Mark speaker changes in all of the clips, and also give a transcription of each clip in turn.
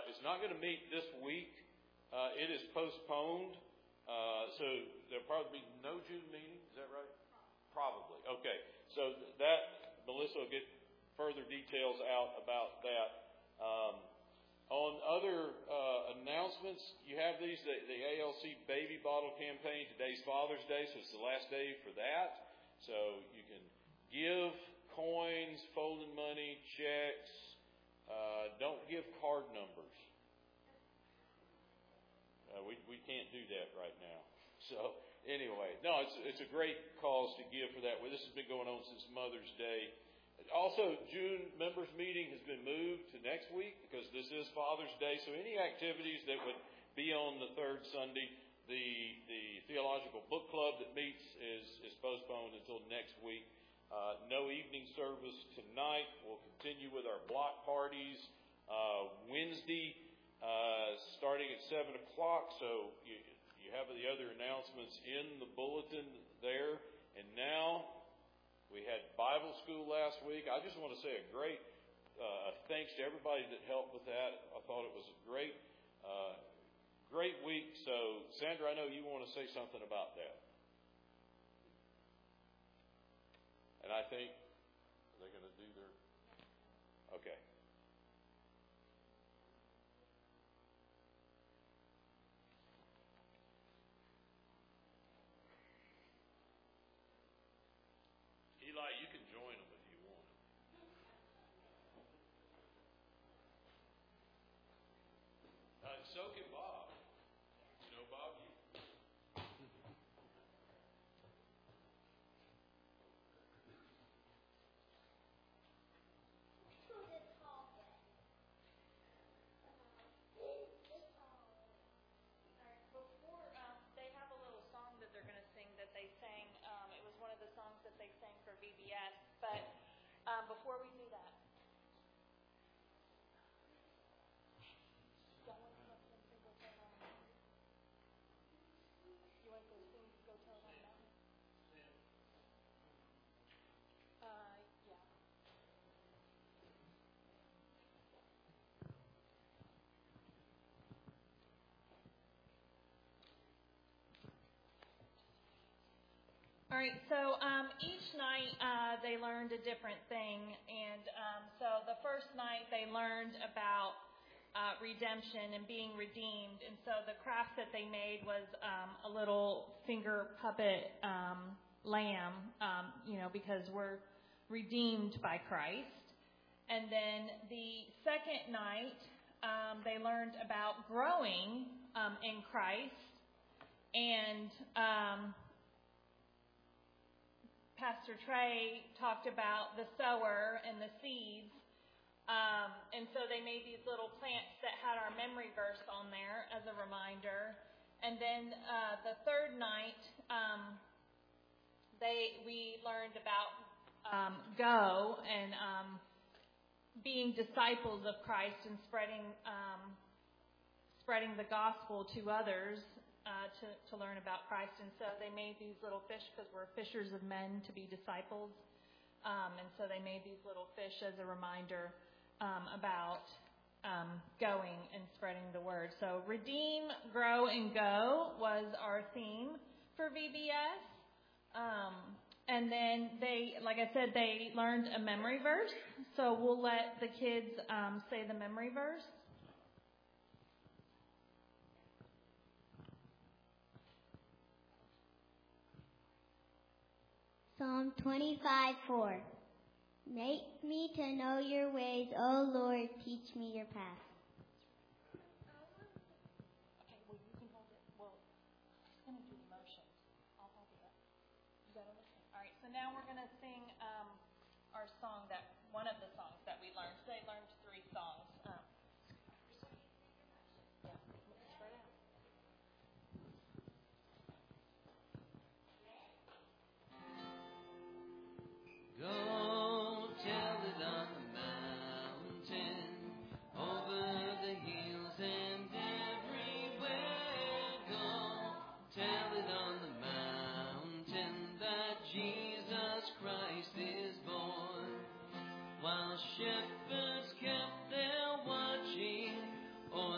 Speaker 1: is not going to meet this week. It is postponed. So there'll probably be no June meeting. Is that right? Probably. Okay. So that, Melissa will get further details out about that. On other announcements, you have these, the ALC baby bottle campaign. Today's Father's Day, so it's the last day for that. So you can give coins, folding money, checks. Don't give card numbers. We can't do that right now. So anyway, no, it's a great cause to give for that. Well, this has been going on since Mother's Day. Also, June members meeting has been moved to next week because this is Father's Day. So any activities that would be on the third Sunday, the Theological Book Club that meets is postponed until next week. No evening service tonight. We'll continue with our block parties Wednesday starting at 7 o'clock. So you have the other announcements in the bulletin there. And now we had Bible school last week. I just want to say a great thanks to everybody that helped with that. I thought it was a great week. So, Sandra, I know you want to say something about that. And I think they're going to do their... Okay. Eli, you can join them if you want. So can Bob. You know, Bob,
Speaker 2: VBS, but before we do that, you want to go tell them that? Yeah. All right, so each night they learned a different thing, and so the first night they learned about redemption and being redeemed, and so the craft that they made was a little finger puppet lamb, because we're redeemed by Christ. And then the second night they learned about growing in Christ, and Pastor Trey talked about the sower and the seeds. And so they made these little plants that had our memory verse on there as a reminder. And then the third night, we learned about go and being disciples of Christ and spreading the gospel to others. To learn about Christ. And so they made these little fish because we're fishers of men to be disciples. And so they made these little fish as a reminder about going and spreading the word. So redeem, grow, and go was our theme for VBS. And then like I said, they learned a memory verse. So we'll let the kids say the memory verse.
Speaker 3: Psalm 25:4. Make me to know your ways, O Lord, teach me your path.
Speaker 2: Okay, well, you can hold it. Well, he's going to do the motions. I'll hold it up. You got it? All right, so now we're going to sing our song, one of the songs that we learned. So they learned 3 songs.
Speaker 4: Go tell it on the mountain, over the hills and everywhere. Go tell it on the mountain that Jesus Christ is born. While shepherds kept their watching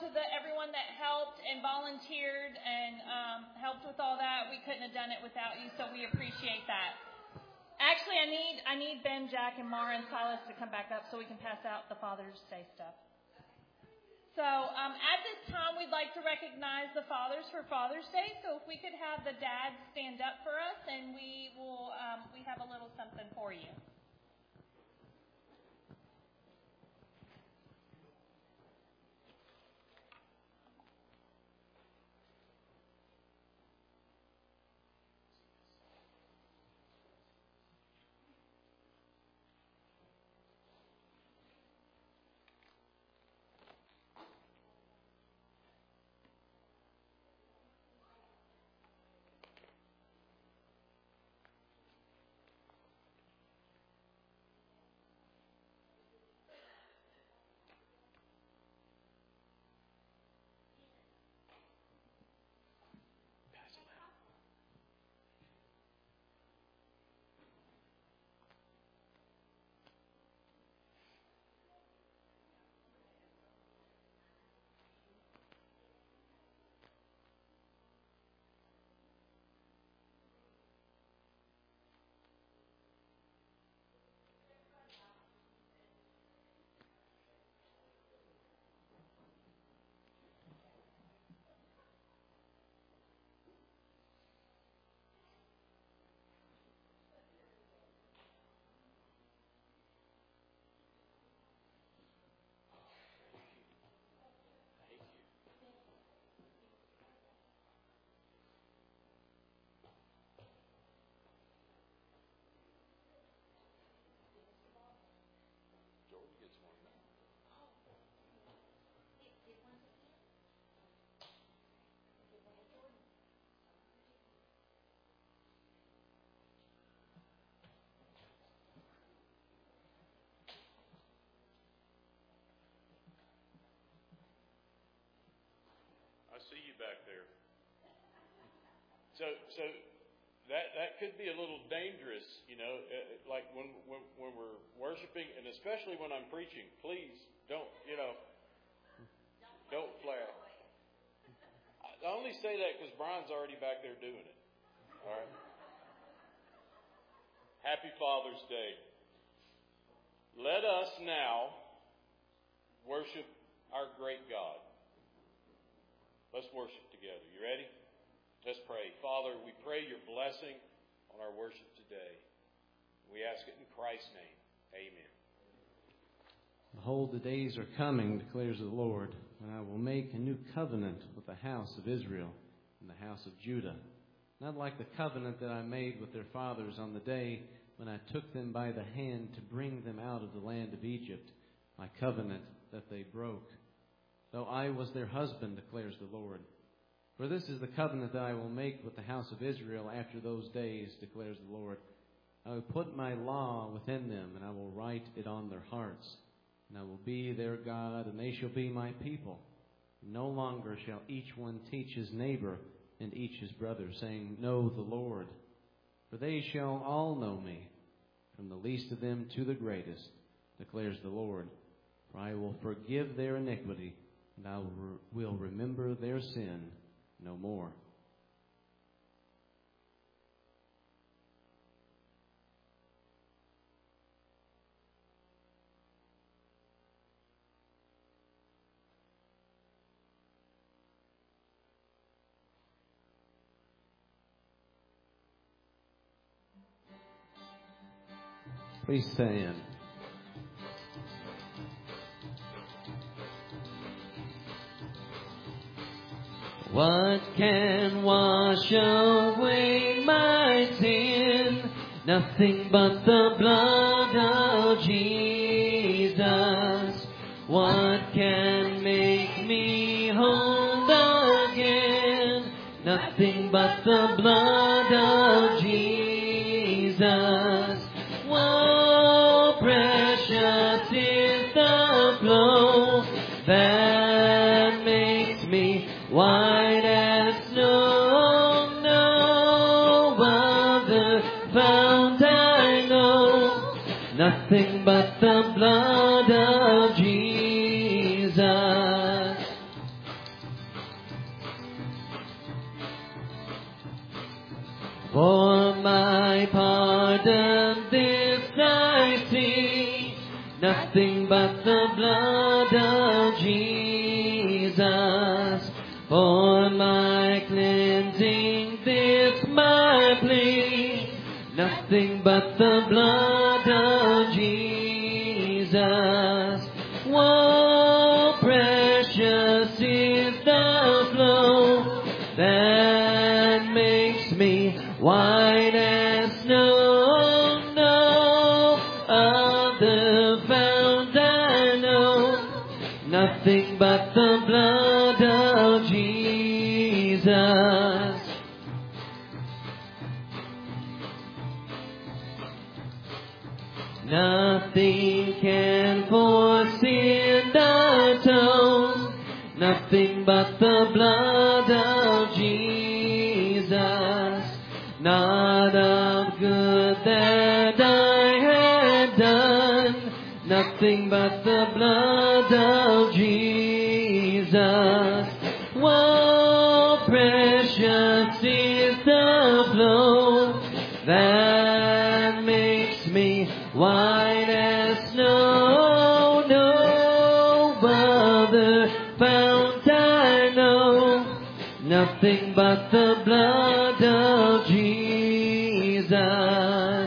Speaker 2: to everyone that helped and volunteered and helped with all that. We couldn't have done it without you, so we appreciate that. Actually, I need Ben, Jack, and Mara and Silas to come back up so we can pass out the Father's Day stuff. So at this time, we'd like to recognize the fathers for Father's Day. So if we could have the dads stand up for us, and we have a little something for you.
Speaker 1: I see you back there. So that could be a little dangerous, like when we're worshiping, and especially when I'm preaching. Please don't flare. I only say that because Brian's already back there doing it. All right. Happy Father's Day. Let us now worship our great God. Let's worship together. You ready? Let's pray. Father, we pray your blessing on our worship today. We ask it in Christ's name. Amen.
Speaker 5: Behold, the days are coming, declares the Lord, when I will make a new covenant with the house of Israel and the house of Judah. Not like the covenant that I made with their fathers on the day when I took them by the hand to bring them out of the land of Egypt, my covenant that they broke. Though I was their husband, declares the Lord. For this is the covenant that I will make with the house of Israel after those days, declares the Lord. I will put my law within them, and I will write it on their hearts. And I will be their God, and they shall be my people. No longer shall each one teach his neighbor and each his brother, saying, Know the Lord. For they shall all know me, from the least of them to the greatest, declares the Lord. For I will forgive their iniquity, and I will remember their sin no more. Please stand.
Speaker 4: What can wash away my sin? Nothing but the blood of Jesus. What can make me whole again? Nothing but the blood of Jesus. Oh, precious is the flow that makes me white as snow. No other fount I know. Nothing but the blood of Jesus. For my pardon this I see, nothing but the blood of Jesus. For my cleansing this my plea, nothing but the blood of Jesus. Whoa, precious is the flow that makes me white as snow. No other fount I know, nothing but the blood of Jesus. Nothing can for sin atone, nothing but the blood of Jesus. Not of good that I had done, nothing but the blood of Jesus. Whoa, precious is the flow that makes me white as snow. No other fount I know, nothing but the blood of Jesus.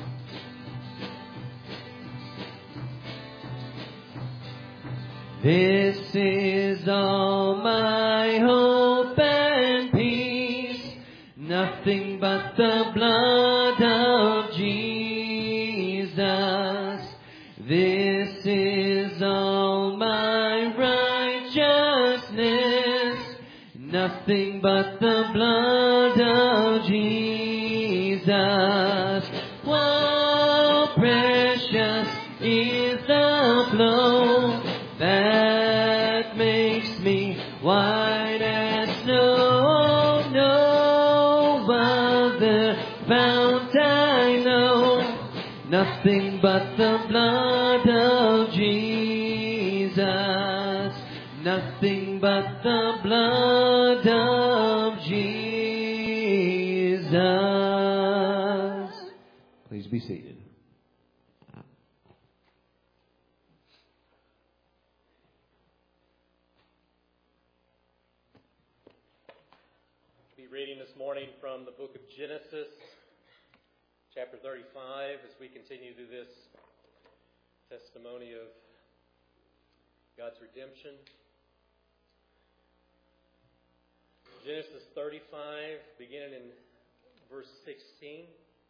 Speaker 4: This is all my hope and peace, nothing but the blood of Jesus. This is all my righteousness, nothing but the blood of Jesus. Oh, precious is the flow that makes me white as snow. No other fount I know, nothing but the blood of Jesus. Nothing but the blood of Jesus. Please be seated.
Speaker 6: Be reading this morning from the book of Genesis, chapter 35, as we continue through this testimony of God's redemption. Genesis 35, beginning in verse 16.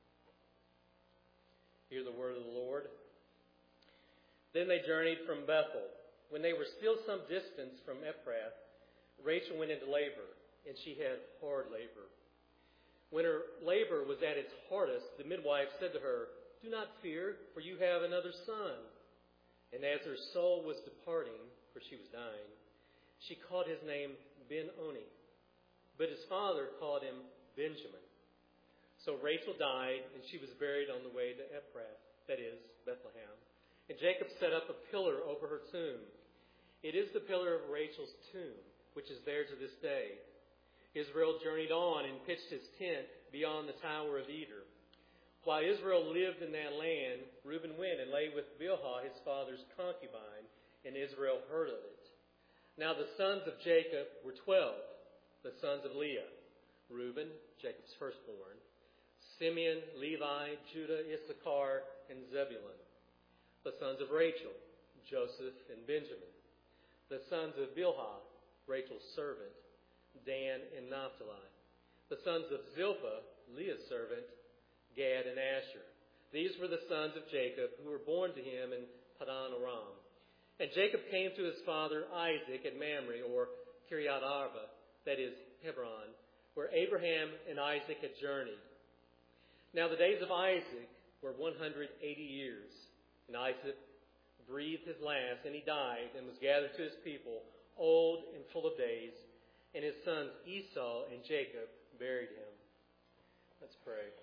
Speaker 6: Hear the word of the Lord. Then they journeyed from Bethel. When they were still some distance from Ephrath, Rachel went into labor, and she had hard labor. When her labor was at its hardest, the midwife said to her, "Do not fear, for you have another son." And as her soul was departing, for she was dying, she called his name Ben-Oni. But his father called him Benjamin. So Rachel died, and she was buried on the way to Ephrath, that is, Bethlehem. And Jacob set up a pillar over her tomb. It is the pillar of Rachel's tomb, which is there to this day. Israel journeyed on and pitched his tent beyond the Tower of Eder. While Israel lived in that land, Reuben went and lay with Bilhah, his father's concubine, and Israel heard of it. Now the sons of Jacob were 12, the sons of Leah: Reuben, Jacob's firstborn; Simeon, Levi, Judah, Issachar, and Zebulun. The sons of Rachel: Joseph and Benjamin. The sons of Bilhah, Rachel's servant: Dan and Naphtali. The sons of Zilpah, Leah's servant: Gad and Asher. These were the sons of Jacob who were born to him in Padan Aram. And Jacob came to his father Isaac at Mamre, or Kiriath Arba, that is, Hebron, where Abraham and Isaac had journeyed. Now the days of Isaac were 180 years. And Isaac breathed his last, and he died, and was gathered to his people, old and full of days. And his sons Esau and Jacob buried him. Let's pray.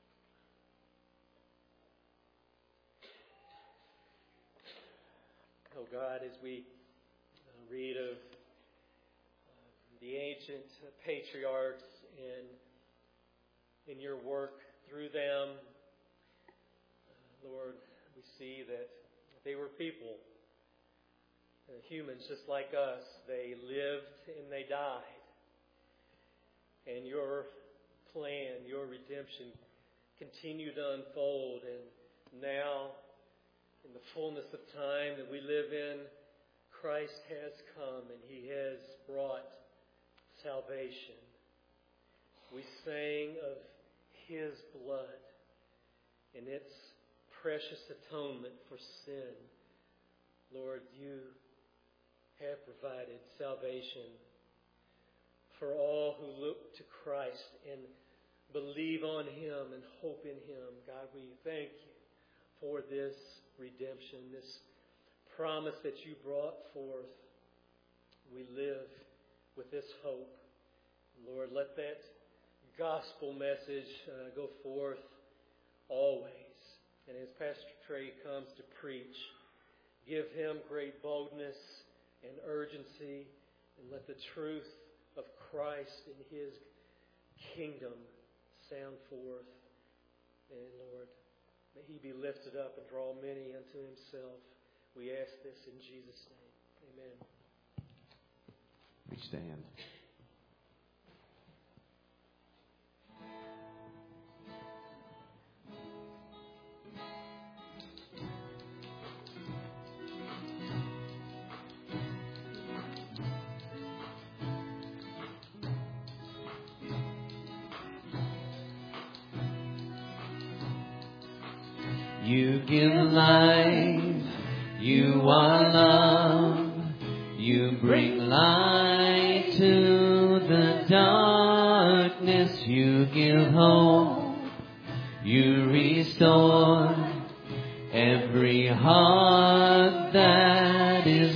Speaker 6: Oh God, as we read of the ancient patriarchs and in your work through them. Lord, we see that they were people, humans just like us. They lived and they died. And your plan, your redemption continued to unfold. And now, in the fullness of time that we live in, Christ has come and He has brought salvation. We sang of His blood and its precious atonement for sin. Lord, you have provided salvation for all who look to Christ and believe on Him and hope in Him. God, we thank you for this redemption, this promise that you brought forth. We live with this hope. Lord, let that gospel message go forth always. And as Pastor Trey comes to preach, give him great boldness and urgency, and let the truth of Christ and His kingdom sound forth. And Lord, may He be lifted up and draw many unto Himself. We ask this in Jesus' name. Amen.
Speaker 5: We stand.
Speaker 4: You give life, you are love, you bring light to the darkness, you give hope, you restore every heart that is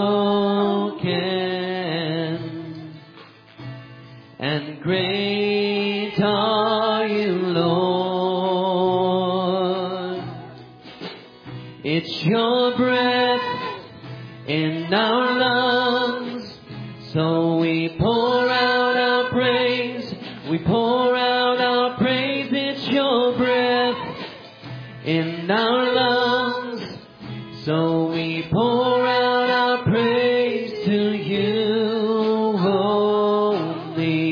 Speaker 4: broken, and great are you, Lord. It's your breath in our lungs, so we pour out our praise. We pour out our praise. It's your breath in our lungs, so we pour out our praise to you only.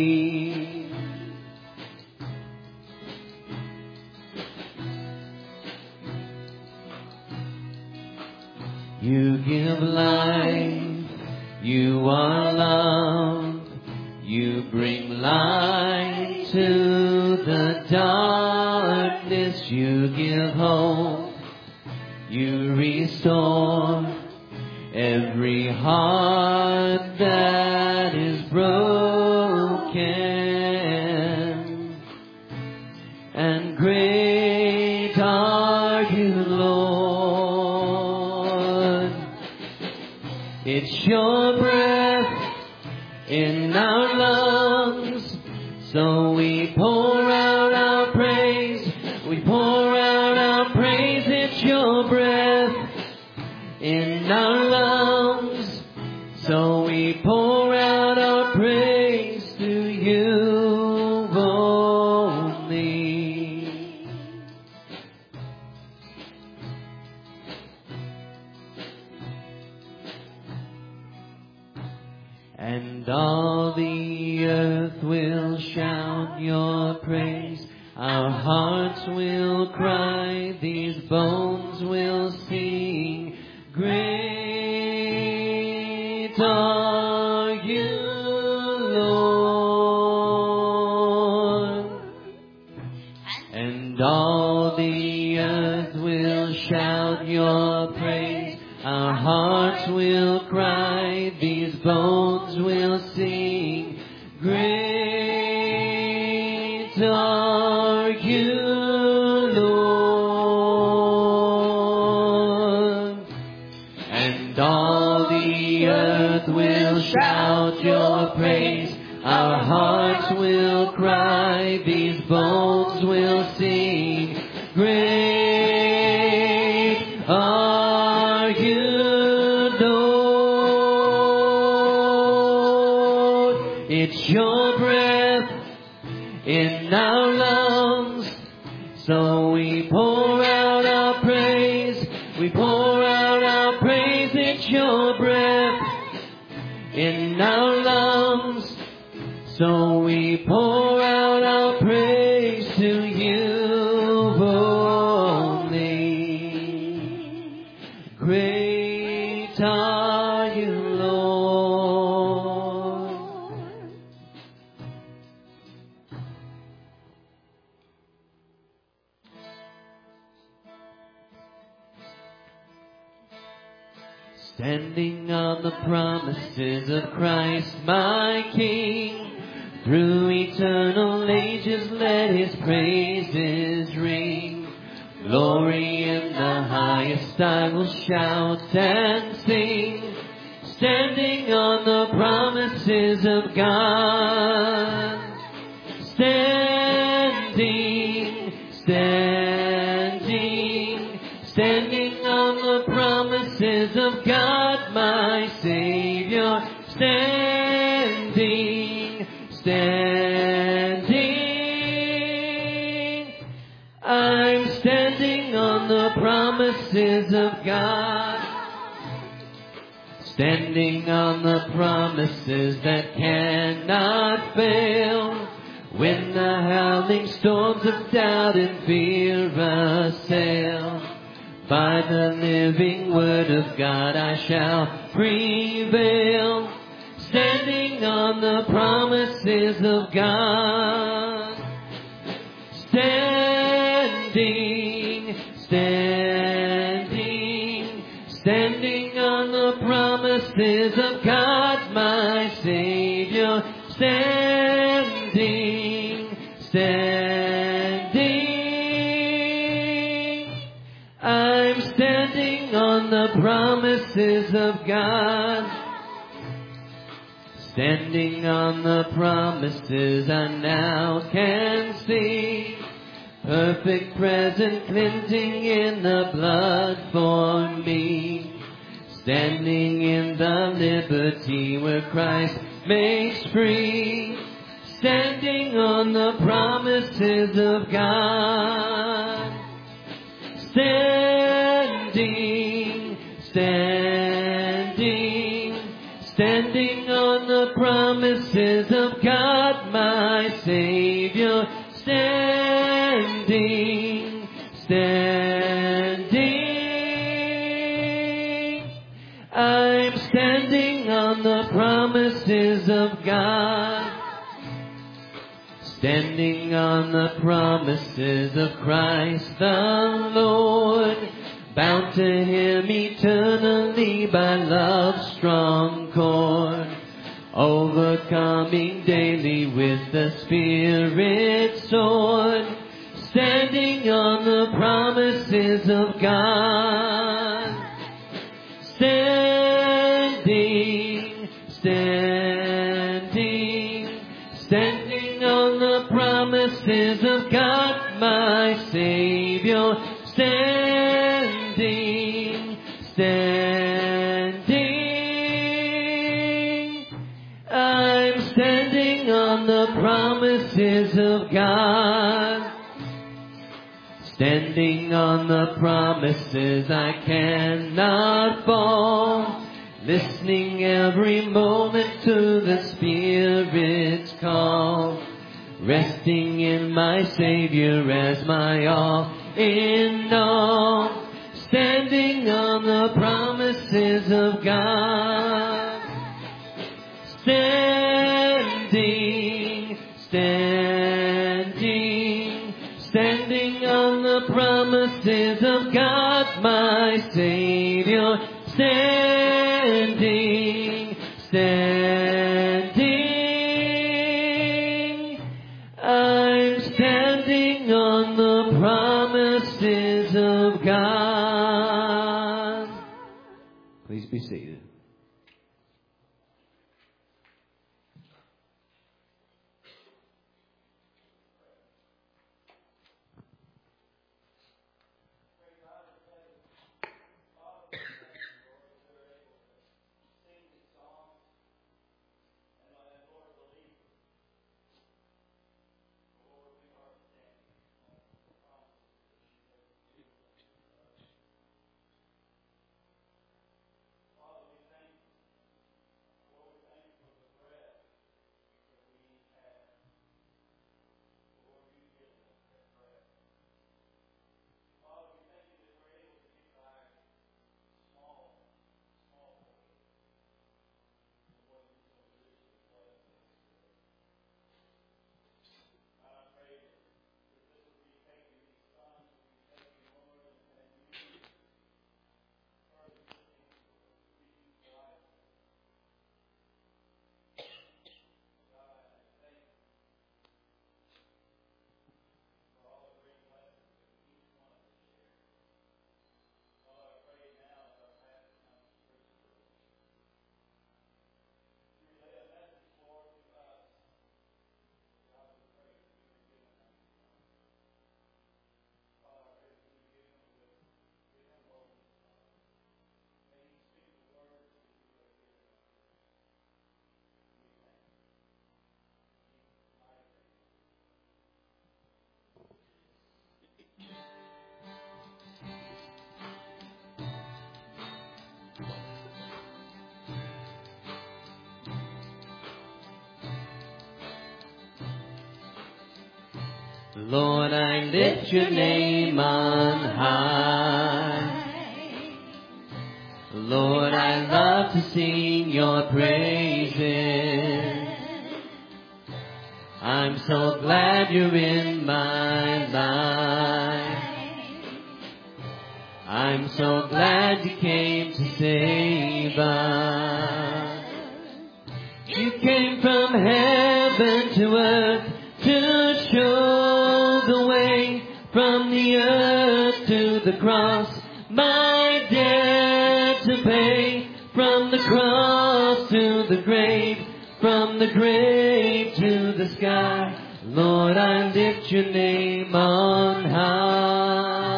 Speaker 4: You give life, you are love, you bring light to the darkness, you give hope, you restore every heart that is broken, and great are you, Lord. It's your breath in our lungs, so we pour out our praise. We pour out our praise. It's your breath in our lungs, so we pour out our praise to you only. And all the earth will shout your praise. Our hearts will cry, these bones will sing. Great are you, Lord. And all the earth will shout your praise. Our hearts will cry, these bones will sing. Great are you, Lord. And all the earth will shout your praise. Our hearts will cry, these bones will sing. Great are you, Lord. It's your breath in our lungs. So we pour out our praise. We pour out our praise. It's your breath in our lungs. So we pour out our praise to you only. Great are you, Lord. Standing on the promises of Christ, my King. Through eternal ages let His praises ring. Glory in the highest I will shout and sing. Standing on the promises of God. Standing, standing, standing on the promises of God, my Savior. Standing, standing, I'm standing on the promises of God. Standing on the promises that cannot fail. When the howling storms of doubt and fear assail, by the living word of God I shall prevail. Standing on the promises of God. Standing, standing, standing on the promises of God, my Savior. Standing, standing, I'm standing on the promises of God. Standing on the promises I now can see. Perfect present cleansing in the blood for me. Standing in the liberty where Christ makes free. Standing on the promises of God. Standing, standing, standing on the promises of God, my Savior. Standing, standing, I'm standing on the promises of God. Standing on the promises of Christ the Lord. Bound to Him eternally by love's strong cord. Overcoming daily with the Spirit's sword. Standing on the promises of God. Standing, standing, standing on the promises of God, my Savior. Standing, standing, I'm standing on the promises of God. Standing on the promises I cannot fall. Listening every moment to the Spirit's call. Resting in my Savior as my all in all. Standing on the promises of God. Standing, standing, standing on the promises of God, my Savior. Standing, standing, I'm standing on the promises of God. Please be seated. Lord, I lift your name on high. Lord, I love to sing your praises. I'm so glad you're in my life. I'm so glad you came to save us. You came from heaven to earth to show the way, from the earth to the cross, my debt to pay, from the cross to the grave, from the grave to the sky. Lord, I lift your name on high.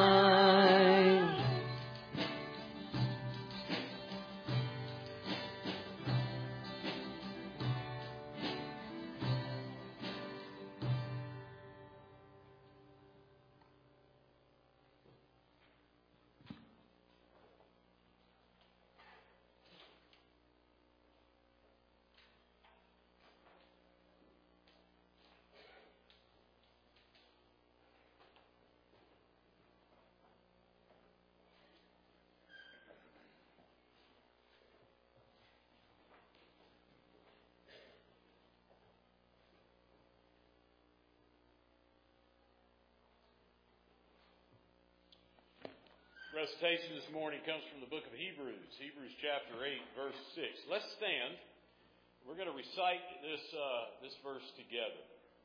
Speaker 1: Recitation this morning comes from the book of Hebrews, Hebrews chapter 8, verse 6. Let's stand. We're going to recite this verse together.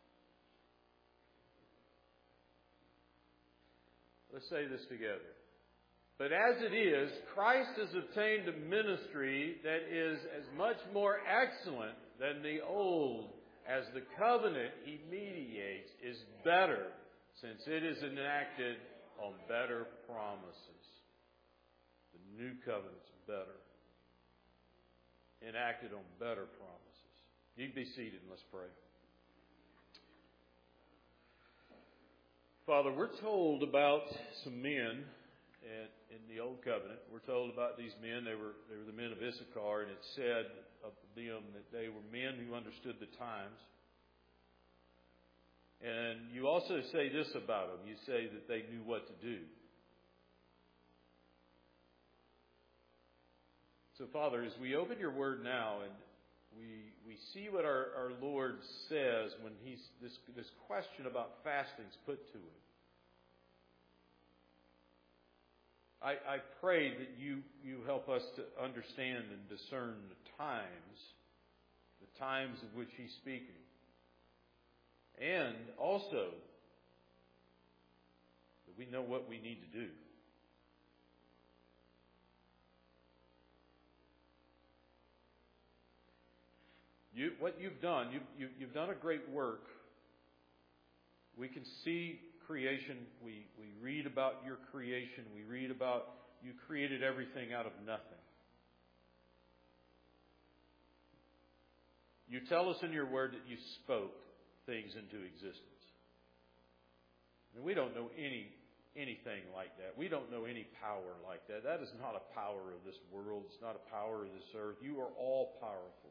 Speaker 1: Let's say this together. But as it is, Christ has obtained a ministry that is as much more excellent than the old, as the covenant he mediates is better, since it is enacted on better promises. The new covenant's better. Enacted on better promises. You can be seated and let's pray. Father, we're told about some men in the Old Covenant. We're told about these men. They were the men of Issachar, and it said of them that they were men who understood the times. And you also say this about them. You say that they knew what to do. So, Father, as we open your word now and we see what our Lord says when this question about fasting is put to him, I pray that you help us to understand and discern the times of which he's speaking. And also, that we know what we need to do. What you've done, you've done a great work. We can see creation. We read about your creation. We read about you created everything out of nothing. You tell us in your word that you spoke things into existence. And we don't know anything like that. We don't know any power like that. That is not a power of this world. It's not a power of this earth. You are all powerful.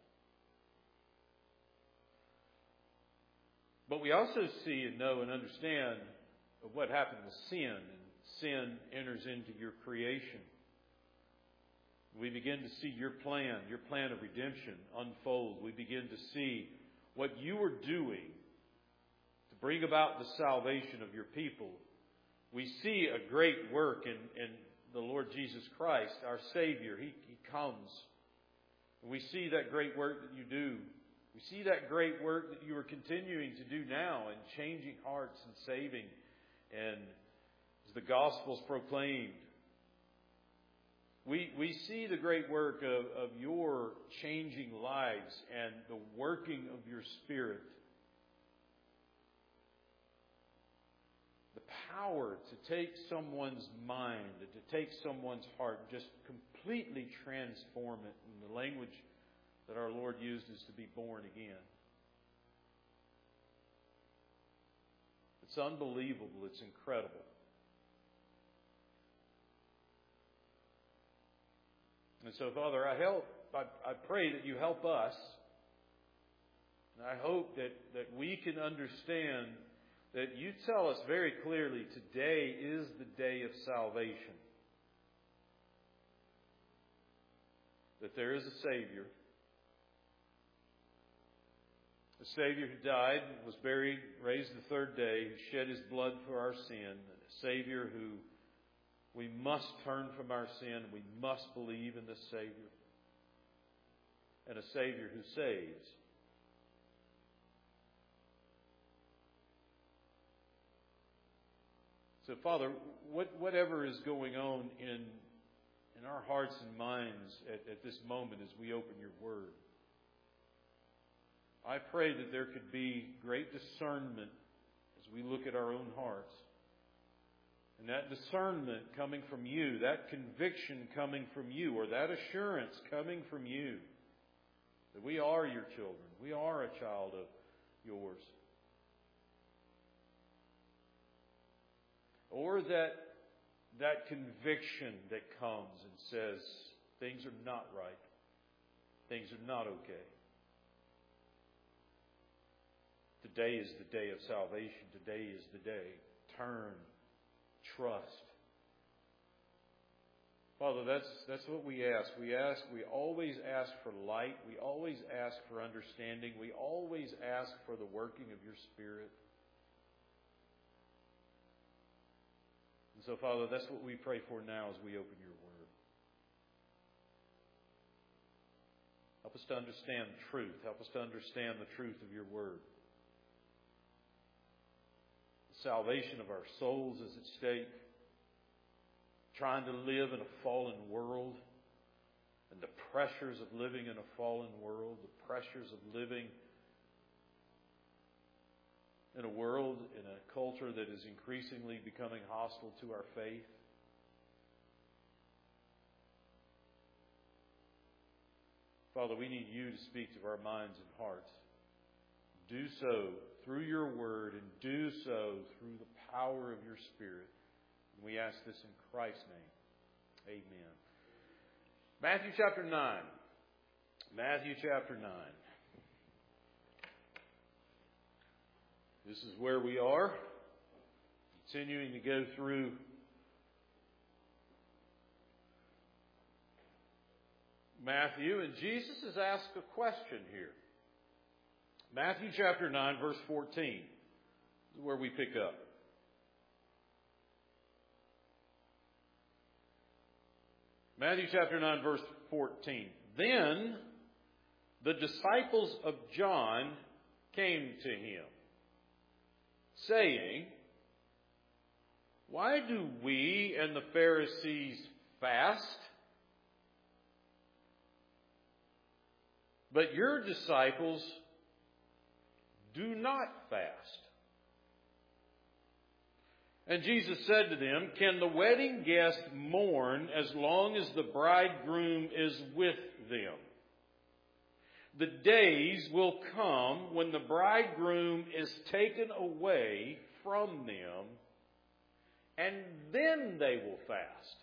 Speaker 1: But we also see and know and understand of what happened with sin. And sin enters into your creation. We begin to see your plan of redemption unfold. We begin to see what you were doing to bring about the salvation of your people. We see a great work in the Lord Jesus Christ, our Savior. He comes. And we see that great work that you do. We see that great work that you are continuing to do now in changing hearts and saving. And as the gospel's proclaimed, we see the great work of your changing lives and the working of your Spirit. The power to take someone's mind and to take someone's heart and just completely transform it in the language that our Lord used is to be born again. It's unbelievable. It's incredible. And so, Father, I pray that you help us. And I hope that we can understand that you tell us very clearly today is the day of salvation. That there is a Savior. A Savior who died, was buried, raised the third day, who shed His blood for our sin. A Savior who we must turn from our sin. We must believe in this Savior. And a Savior who saves. So, Father, whatever is going on in our hearts and minds at this moment as we open Your Word, I pray that there could be great discernment as we look at our own hearts. And that discernment coming from You, that conviction coming from You, or that assurance coming from You, that we are Your children, we are a child of Yours. Or that conviction that comes and says, things are not right. Things are not okay. Today is the day of salvation. Today is the day. Turn. Trust. Father, that's what we ask. We always ask for light. We always ask for understanding. We always ask for the working of Your Spirit. And so, Father, that's what we pray for now as we open Your Word. Help us to understand the truth. Help us to understand the truth of Your Word. The salvation of our souls is at stake. Trying to live in a fallen world. And the pressures of living in a fallen world. The pressures of living in a world, in a culture that is increasingly becoming hostile to our faith. Father, we need You to speak to our minds and hearts. Do so through Your Word and do so through the power of Your Spirit. And we ask this in Christ's name. Amen. Matthew chapter 9. Matthew chapter 9. This is where we are, continuing to go through Matthew, and Jesus has asked a question here. Matthew chapter 9, verse 14. This is where we pick up. Matthew chapter 9, verse 14. Then the disciples of John came to Him, saying, why do we and the Pharisees fast, but your disciples do not fast? And Jesus said to them, can the wedding guests mourn as long as the bridegroom is with them? The days will come when the bridegroom is taken away from them, and then they will fast.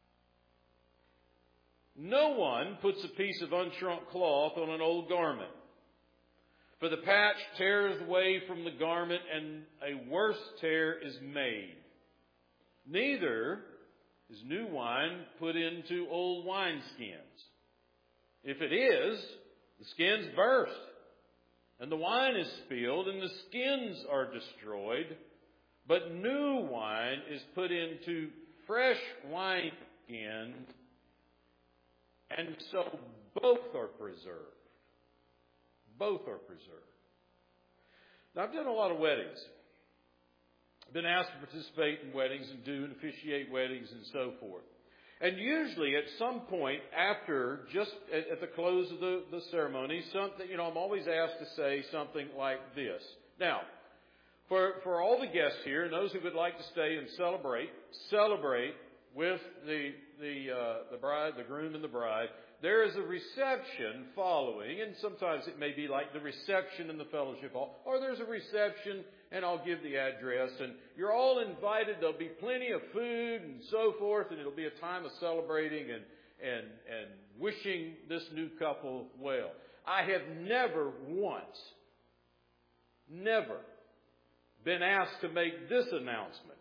Speaker 1: No one puts a piece of unshrunk cloth on an old garment, for the patch tears away from the garment, and a worse tear is made. Neither is new wine put into old wineskins. If it is, the skins burst, and the wine is spilled, and the skins are destroyed. But new wine is put into fresh wineskins, and so both are preserved. Both are preserved. Now, I've done a lot of weddings. I've been asked to participate in weddings and do and officiate weddings and so forth. And usually at some point after, just at the close of the ceremony, I'm always asked to say something like this. Now, for all the guests here and those who would like to stay and celebrate with the bride, the groom and the bride, there is a reception following, and sometimes it may be like the reception in the fellowship hall, or there's a reception and I'll give the address, and you're all invited. There'll be plenty of food and so forth, and it'll be a time of celebrating and wishing this new couple well. I have never once been asked to make this announcement.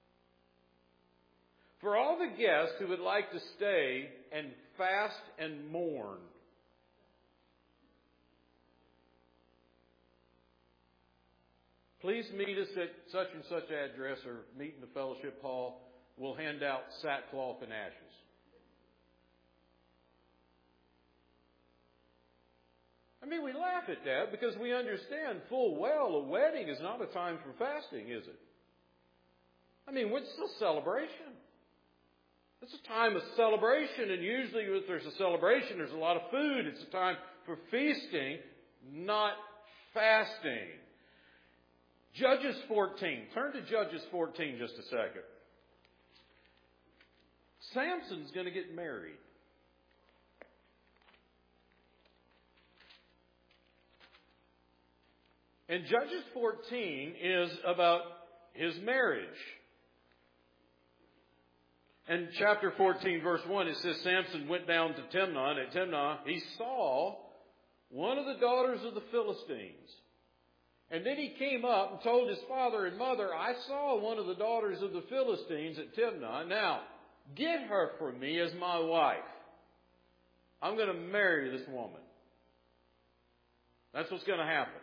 Speaker 1: For all the guests who would like to stay and fast and mourn, please meet us at such and such address or meet in the fellowship hall. We'll hand out sackcloth and ashes. I mean, we laugh at that because we understand full well a wedding is not a time for fasting, is it? I mean, what's the celebration? It's a time of celebration, and usually if there's a celebration, there's a lot of food. It's a time for feasting, not fasting. Judges 14. Turn to Judges 14 just a second. Samson's going to get married. And Judges 14 is about his marriage. In chapter 14, verse 1, it says, Samson went down to Timnah, and at Timnah he saw one of the daughters of the Philistines. And then he came up and told his father and mother, I saw one of the daughters of the Philistines at Timnah. Now, get her for me as my wife. I'm going to marry this woman. That's what's going to happen.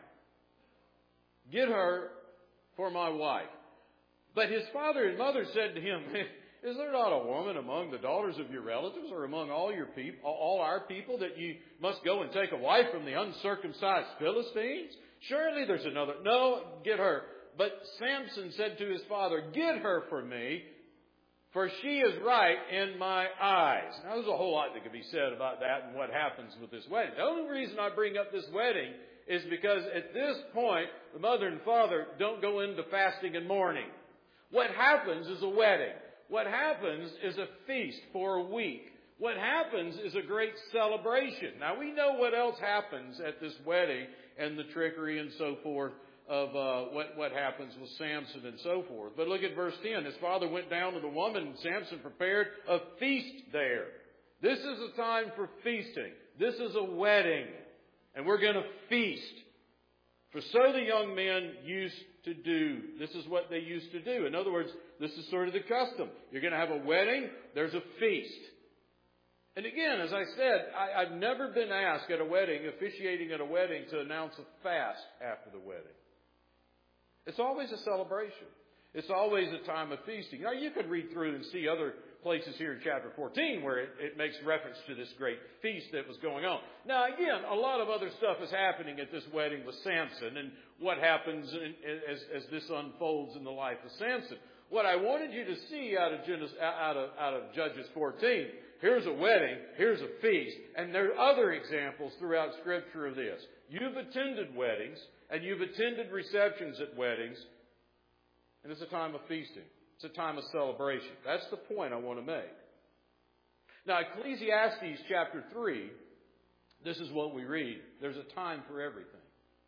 Speaker 1: Get her for my wife. But his father and mother said to him, is there not a woman among the daughters of your relatives or among all our people that you must go and take a wife from the uncircumcised Philistines? Surely there's another. No, get her. But Samson said to his father, get her for me, for she is right in my eyes. Now, there's a whole lot that could be said about that and what happens with this wedding. The only reason I bring up this wedding is because at this point, the mother and father don't go into fasting and mourning. What happens is a wedding. What happens is a feast for a week. What happens is a great celebration. Now, we know what else happens at this wedding and the trickery and so forth of what happens with Samson and so forth. But look at verse 10. His father went down to the woman, and Samson prepared a feast there. This is a time for feasting. This is a wedding. And we're going to feast. For so the young men used to do. This is what they used to do. In other words, this is sort of the custom. You're going to have a wedding. There's a feast. And again, as I said, I've never been asked at a wedding, officiating at a wedding, to announce a fast after the wedding. It's always a celebration. It's always a time of feasting. Now, you could read through and see other places here in chapter 14 where it makes reference to this great feast that was going on. Now, again, a lot of other stuff is happening at this wedding with Samson and what happens as this unfolds in the life of Samson. What I wanted you to see out of Judges 14, here's a wedding, here's a feast, and there are other examples throughout Scripture of this. You've attended weddings, and you've attended receptions at weddings, and it's a time of feasting. It's a time of celebration. That's the point I want to make. Now, Ecclesiastes chapter 3, this is what we read. There's a time for everything.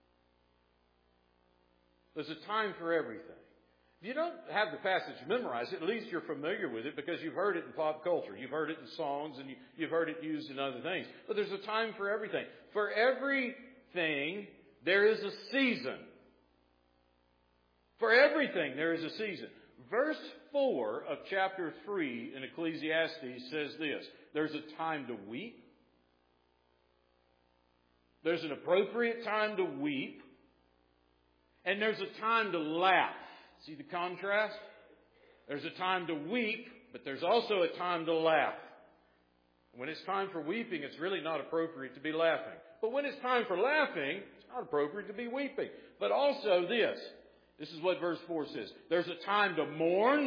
Speaker 1: There's a time for everything. If you don't have the passage memorized, at least you're familiar with it because you've heard it in pop culture. You've heard it in songs and you've heard it used in other things. But there's a time for everything. For everything, there is a season. For everything, there is a season. Verse 4 of chapter 3 in Ecclesiastes says this. There's a time to weep. There's an appropriate time to weep. And there's a time to laugh. See the contrast? There's a time to weep, but there's also a time to laugh. When it's time for weeping, it's really not appropriate to be laughing. But when it's time for laughing, it's not appropriate to be weeping. But also this. This is what verse 4 says. There's a time to mourn.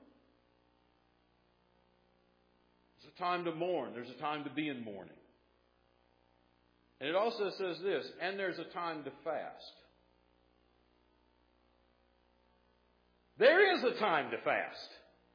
Speaker 1: There's a time to mourn. There's a time to be in mourning. And it also says this. And there's a time to fast. There is a time to fast.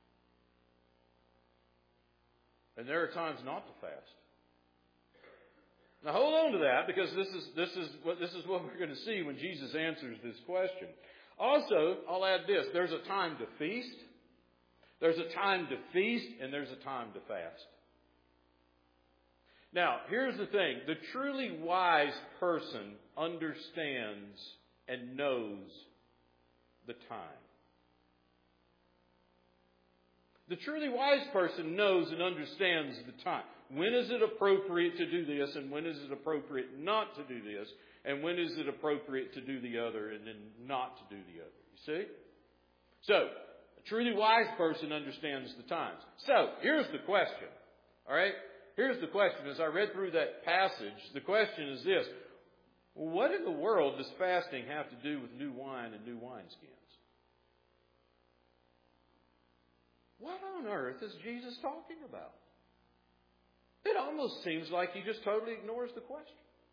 Speaker 1: And there are times not to fast. Now hold on to that because this is what we're going to see when Jesus answers this question. Also, I'll add this. There's a time to feast. There's a time to feast and there's a time to fast. Now, here's the thing. The truly wise person understands and knows the time. The truly wise person knows and understands the time. When is it appropriate to do this, and when is it appropriate not to do this, and when is it appropriate to do the other and then not to do the other? You see? So, a truly wise person understands the times. So, here's the question. All right? Here's the question. As I read through that passage, the question is this. What in the world does fasting have to do with new wine and new wineskins? What on earth is Jesus talking about? It almost seems like he just totally ignores the question.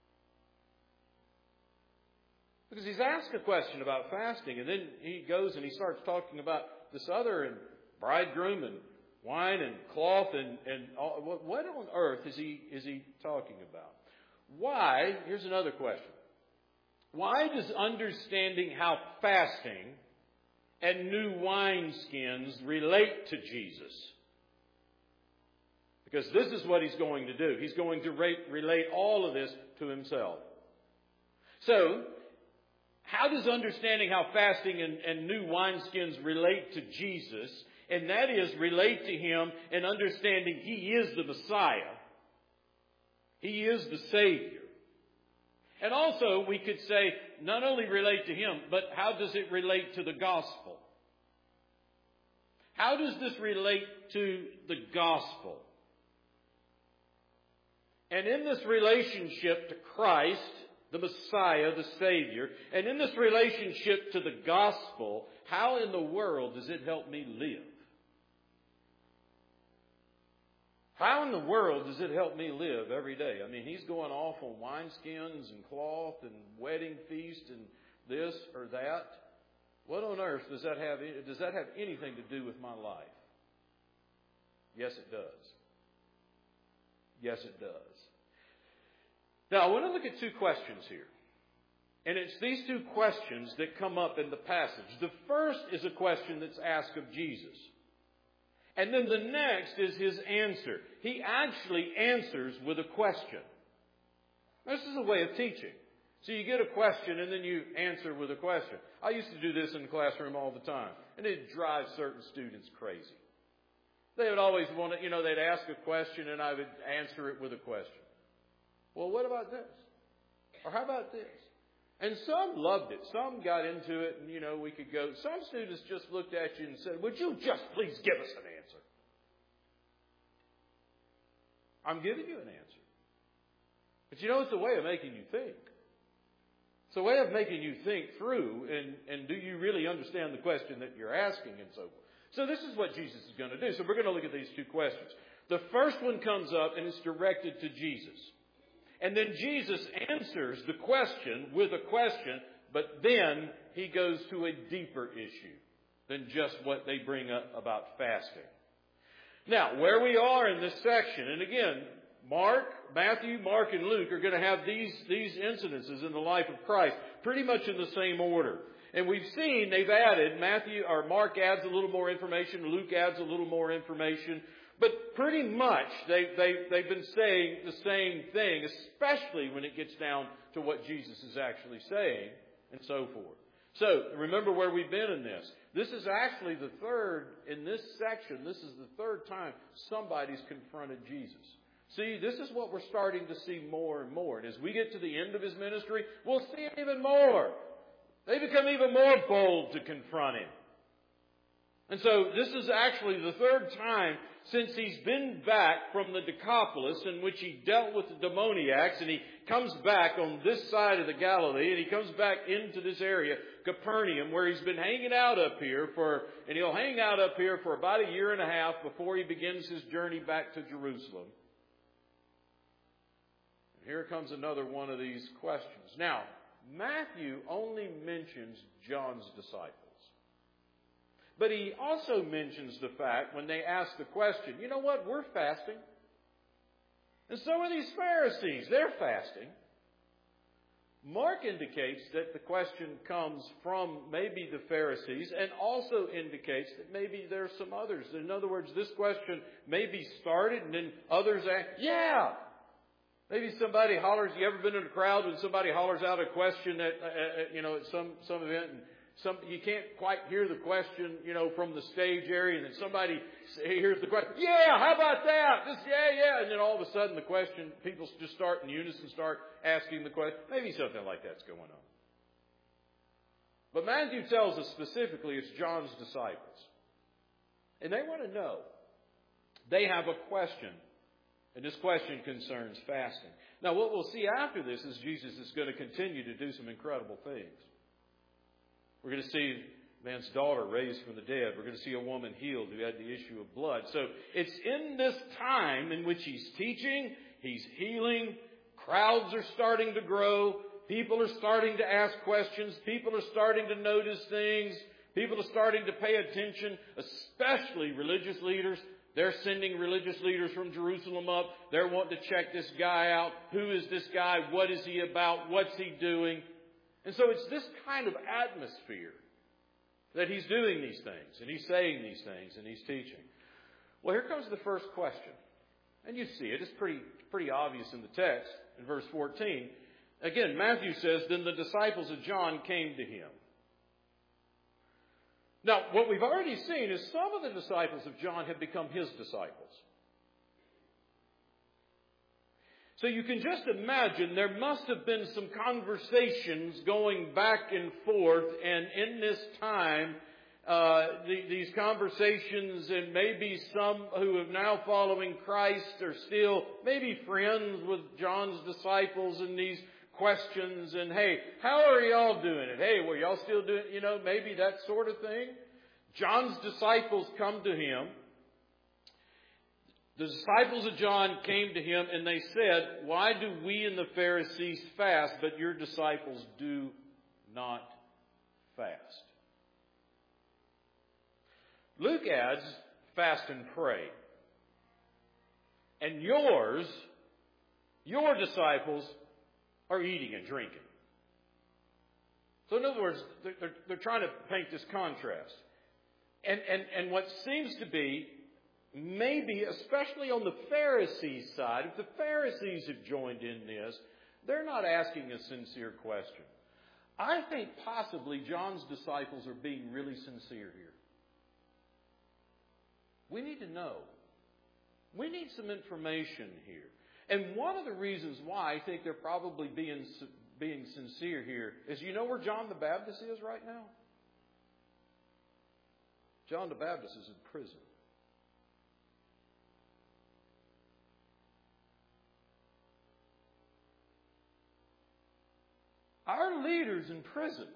Speaker 1: Because he's asked a question about fasting, and then he goes and he starts talking about this other, and bridegroom and wine and cloth and all. What on earth is he talking about? Why? Here's another question. Why does understanding how fasting and new wineskins relate to Jesus? Because this is what he's going to do. He's going to relate all of this to himself. So, how does understanding how fasting and new wineskins relate to Jesus? And that is, relate to him and understanding he is the Messiah. He is the Savior. And also, we could say, not only relate to him, but how does it relate to the gospel? How does this relate to the gospel? And in this relationship to Christ, the Messiah, the Savior, and in this relationship to the gospel, how in the world does it help me live? How in the world does it help me live every day? I mean, he's going off on wineskins and cloth and wedding feast and this or that. What on earth does that have anything to do with my life? Yes, it does. Yes, it does. Now, I want to look at two questions here. And it's these two questions that come up in the passage. The first is a question that's asked of Jesus. And then the next is his answer. He actually answers with a question. This is a way of teaching. So you get a question and then you answer with a question. I used to do this in the classroom all the time. And it drives certain students crazy. They would always want to, they'd ask a question and I would answer it with a question. Well, what about this? Or how about this? And some loved it. Some got into it and, we could go. Some students just looked at you and said, would you just please give us an answer? I'm giving you an answer. But it's a way of making you think. It's a way of making you think through and do you really understand the question that you're asking and so forth. So this is what Jesus is going to do. So we're going to look at these two questions. The first one comes up and it's directed to Jesus. And then Jesus answers the question with a question, but then he goes to a deeper issue than just what they bring up about fasting. Now, where we are in this section, and again, Matthew, Mark, and Luke are going to have these incidences in the life of Christ pretty much in the same order. And we've seen they've added, Mark adds a little more information, Luke adds a little more information. But pretty much they've been saying the same thing, especially when it gets down to what Jesus is actually saying and so forth. So remember where we've been in this. This is actually the third, in this section, this is the third time somebody's confronted Jesus. See, this is what we're starting to see more and more. And as we get to the end of his ministry, we'll see it even more. They become even more bold to confront him. And so this is actually the third time since he's been back from the Decapolis in which he dealt with the demoniacs, and he comes back on this side of the Galilee, and he comes back into this area, Capernaum, where he's been hanging out up here and he'll hang out up here for about a year and a half before he begins his journey back to Jerusalem. And here comes another one of these questions. Now, Matthew only mentions John's disciples. But he also mentions the fact when they ask the question, you know what, we're fasting. And so are these Pharisees, they're fasting. Mark indicates that the question comes from maybe the Pharisees and also indicates that maybe there's some others. In other words, this question may be started and then others ask, yeah. Maybe somebody hollers, you ever been in a crowd when somebody hollers out a question at some event and you can't quite hear the question, from the stage area, and then somebody hears the question, yeah, how about that? Yeah. And then all of a sudden the question, people just start in unison, start asking the question. Maybe something like that's going on. But Matthew tells us specifically it's John's disciples. And they want to know. They have a question. And this question concerns fasting. Now, what we'll see after this is Jesus is going to continue to do some incredible things. We're going to see a man's daughter raised from the dead. We're going to see a woman healed who had the issue of blood. So it's in this time in which he's teaching, he's healing, crowds are starting to grow, people are starting to ask questions, people are starting to notice things, people are starting to pay attention, especially religious leaders. They're sending religious leaders from Jerusalem up. They're wanting to check this guy out. Who is this guy? What is he about? What's he doing? And so it's this kind of atmosphere that he's doing these things, and he's saying these things, and he's teaching. Well, here comes the first question. And you see it. It's pretty obvious in the text in verse 14. Again, Matthew says, then the disciples of John came to him. Now, what we've already seen is some of the disciples of John have become his disciples. So you can just imagine there must have been some conversations going back and forth, and in this time, these conversations, and maybe some who are now following Christ are still maybe friends with John's disciples in these questions, and hey, how are y'all doing it? Hey, well, y'all still doing, maybe that sort of thing. John's disciples come to him. The disciples of John came to him and they said, why do we and the Pharisees fast, but your disciples do not fast? Luke adds, fast and pray. And your disciples are eating and drinking. So in other words, they're trying to paint this contrast. And what seems to be, maybe, especially on the Pharisees' side, if the Pharisees have joined in this, they're not asking a sincere question. I think possibly John's disciples are being really sincere here. We need to know. We need some information here. And one of the reasons why I think they're probably being sincere here is, you know where John the Baptist is right now? John the Baptist is in prison. Our leader's in prison.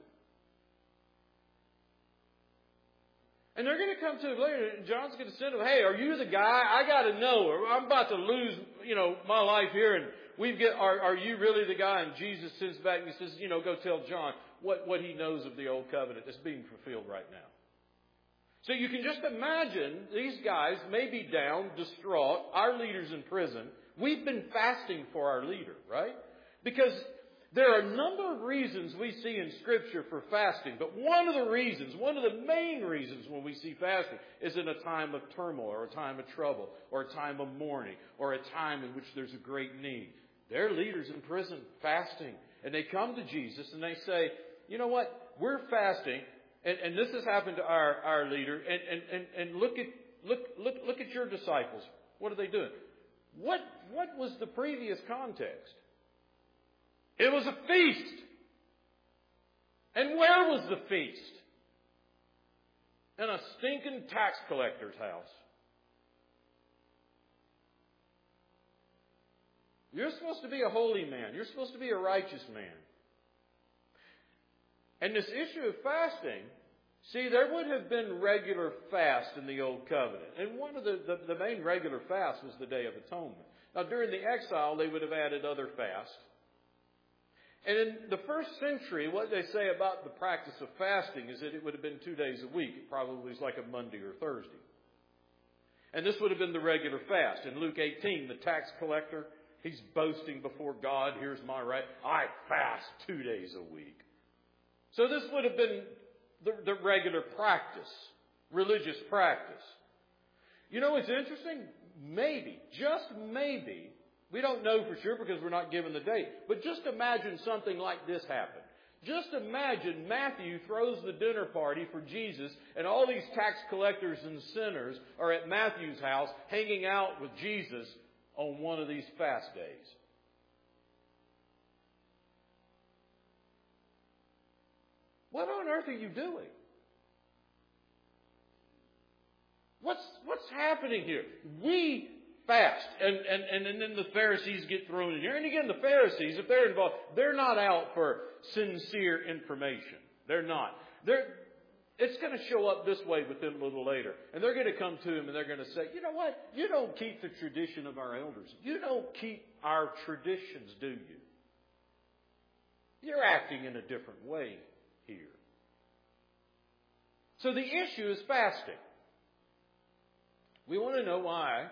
Speaker 1: And they're going to come to him later, and John's going to send him, hey, are you the guy? I got to know, or I'm about to lose, my life here, and are you really the guy? And Jesus sends back and he says, go tell John what he knows of the old covenant that's being fulfilled right now. So you can just imagine these guys may be down, distraught. Our leader's in prison. We've been fasting for our leader, right? Because there are a number of reasons we see in Scripture for fasting. But one of the main reasons when we see fasting is in a time of turmoil, or a time of trouble, or a time of mourning, or a time in which there's a great need. Their leader's in prison fasting. And they come to Jesus and they say, you know what? We're fasting. And this has happened to our leader. And look at your disciples. What are they doing? What was the previous context? It was a feast. And where was the feast? In a stinking tax collector's house. You're supposed to be a holy man. You're supposed to be a righteous man. And this issue of fasting, see, there would have been regular fast in the Old Covenant. And one of the main regular fasts was the Day of Atonement. Now, during the exile, they would have added other fasts. And in the first century, what they say about the practice of fasting is that it would have been 2 days a week. It probably was like a Monday or Thursday. And this would have been the regular fast. In Luke 18, the tax collector, he's boasting before God, here's my right, I fast 2 days a week. So this would have been the regular practice, religious practice. You know what's interesting? Maybe, just maybe, we don't know for sure because we're not given the date, but just imagine something like this happened. Just imagine Matthew throws the dinner party for Jesus, and all these tax collectors and sinners are at Matthew's house hanging out with Jesus on one of these fast days. What on earth are you doing? What's happening here? We fast. And then the Pharisees get thrown in here. And again, the Pharisees, if they're involved, they're not out for sincere information. They're not. It's going to show up this way with them a little later. And they're going to come to him and they're going to say, you know what? You don't keep the tradition of our elders. You don't keep our traditions, do you? You're acting in a different way here. So the issue is fasting. We want to know why.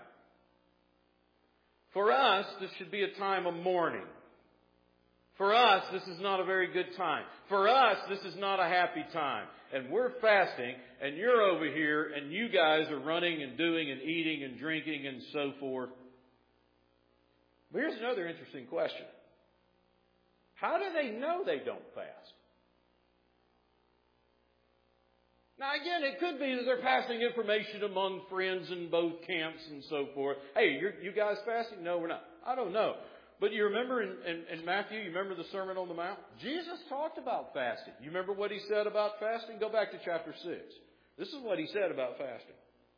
Speaker 1: For us, this should be a time of mourning. For us, this is not a very good time. For us, this is not a happy time. And we're fasting, and you're over here, and you guys are running and doing and eating and drinking and so forth. But here's another interesting question. How do they know they don't fast? Now again, it could be that they're passing information among friends in both camps and so forth. Hey, you guys fasting? No, we're not. I don't know. But you remember in Matthew, you remember the Sermon on the Mount? Jesus talked about fasting. You remember what he said about fasting? Go back to chapter 6. This is what he said about fasting.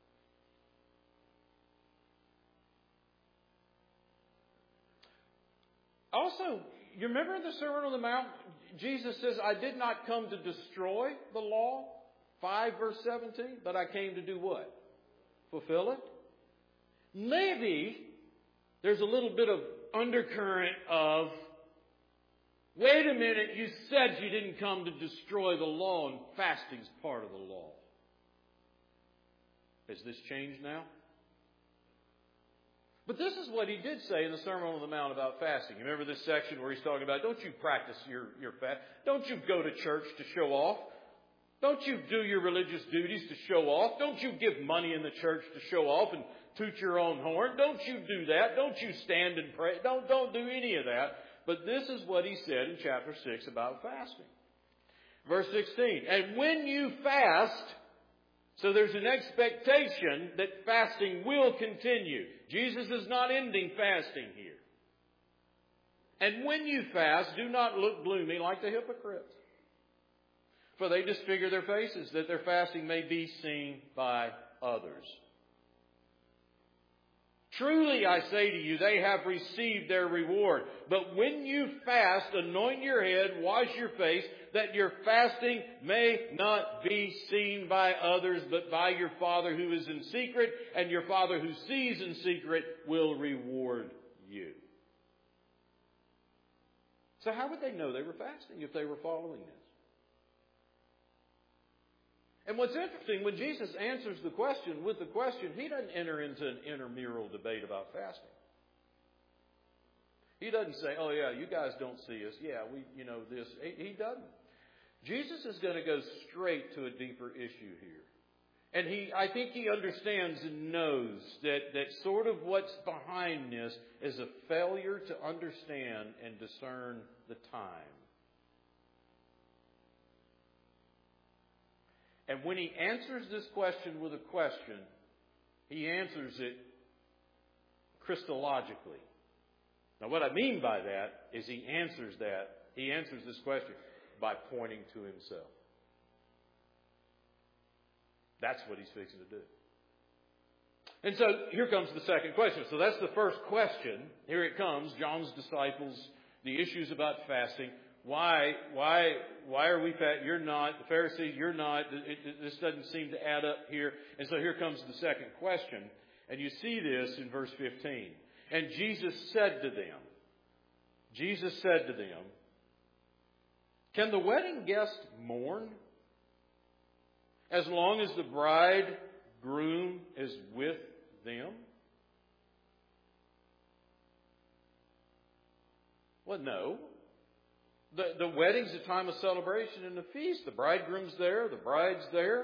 Speaker 1: Also, you remember in the Sermon on the Mount, Jesus says, I did not come to destroy the law. 5 verse 17, but I came to do what? Fulfill it? Maybe there's a little bit of undercurrent of, wait a minute, you said you didn't come to destroy the law, and fasting's part of the law. Has this changed now? But this is what he did say in the Sermon on the Mount about fasting. You remember this section where he's talking about, don't you practice your fast? Don't you go to church to show off? Don't you do your religious duties to show off? Don't you give money in the church to show off and toot your own horn? Don't you do that? Don't you stand and pray? Don't do any of that. But this is what he said in chapter 6 about fasting. Verse 16, and when you fast, so there's an expectation that fasting will continue. Jesus is not ending fasting here. And when you fast, do not look gloomy like the hypocrites. For they disfigure their faces, that their fasting may be seen by others. Truly, I say to you, they have received their reward. But when you fast, anoint your head, wash your face, that your fasting may not be seen by others, but by your Father who is in secret, and your Father who sees in secret will reward you. So how would they know they were fasting if they were following this? And what's interesting, when Jesus answers the question with the question, he doesn't enter into an intramural debate about fasting. He doesn't say, oh yeah, you guys don't see us. Yeah, this. He doesn't. Jesus is going to go straight to a deeper issue here. And I think he understands and knows that sort of what's behind this is a failure to understand and discern the time. And when he answers this question with a question, he answers it Christologically. Now what I mean by that is he answers this question by pointing to himself. That's what he's fixing to do. And so here comes the second question. So that's the first question. Here it comes. John's disciples, the issues about fasting. Why are we fat? You're not. The Pharisees, you're not. This doesn't seem to add up here. And so here comes the second question. And you see this in verse 15. And Jesus said to them, can the wedding guest mourn as long as the bridegroom is with them? Well, no. The wedding's a time of celebration and a feast. The bridegroom's there, the bride's there.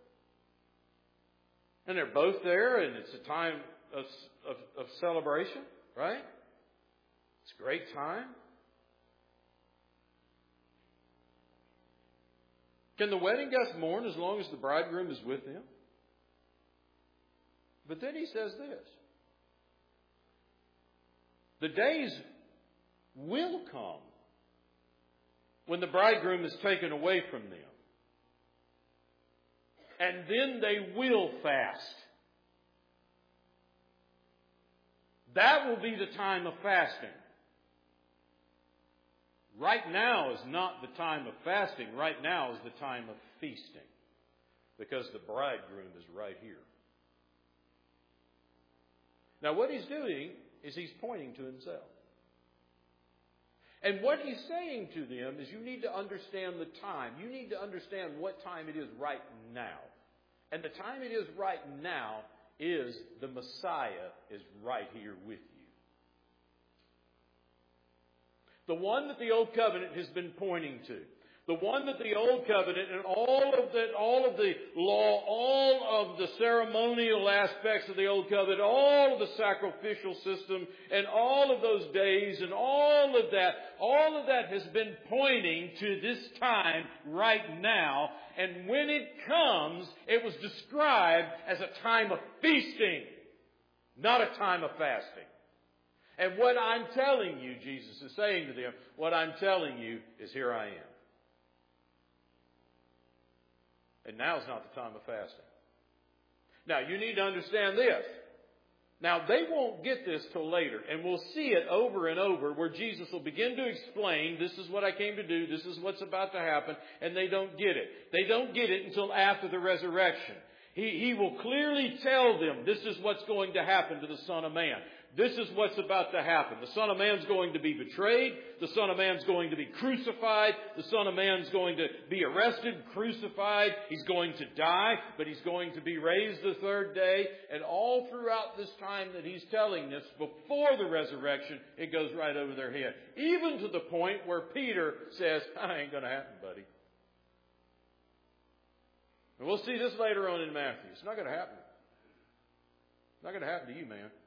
Speaker 1: And they're both there, and it's a time of celebration, right? It's a great time. Can the wedding guests mourn as long as the bridegroom is with them? But then he says this. The days will come when the bridegroom is taken away from them. And then they will fast. That will be the time of fasting. Right now is not the time of fasting. Right now is the time of feasting. Because the bridegroom is right here. Now what he's doing is he's pointing to himself. And what he's saying to them is you need to understand the time. You need to understand what time it is right now. And the time it is right now is the Messiah is right here with you. The one that the Old Covenant has been pointing to. The one that the Old Covenant and all of the law, all of the ceremonial aspects of the Old Covenant, all of the sacrificial system, and all of those days, and all of that has been pointing to this time right now. And when it comes, it was described as a time of feasting, not a time of fasting. And what I'm telling you, Jesus is saying to them, what I'm telling you is here I am. And now's not the time of fasting. Now, you need to understand this. Now, they won't get this till later. And we'll see it over and over where Jesus will begin to explain, this is what I came to do, this is what's about to happen, and they don't get it. They don't get it until after the resurrection. He will clearly tell them, this is what's going to happen to the Son of Man. This is what's about to happen. The Son of Man's going to be betrayed. The Son of Man's going to be crucified. The Son of Man's going to be arrested, crucified. He's going to die, but He's going to be raised the third day. And all throughout this time that He's telling this, before the resurrection, it goes right over their head. Even to the point where Peter says, that ain't going to happen, buddy. And we'll see this later on in Matthew. It's not going to happen. It's not going to happen to you, man.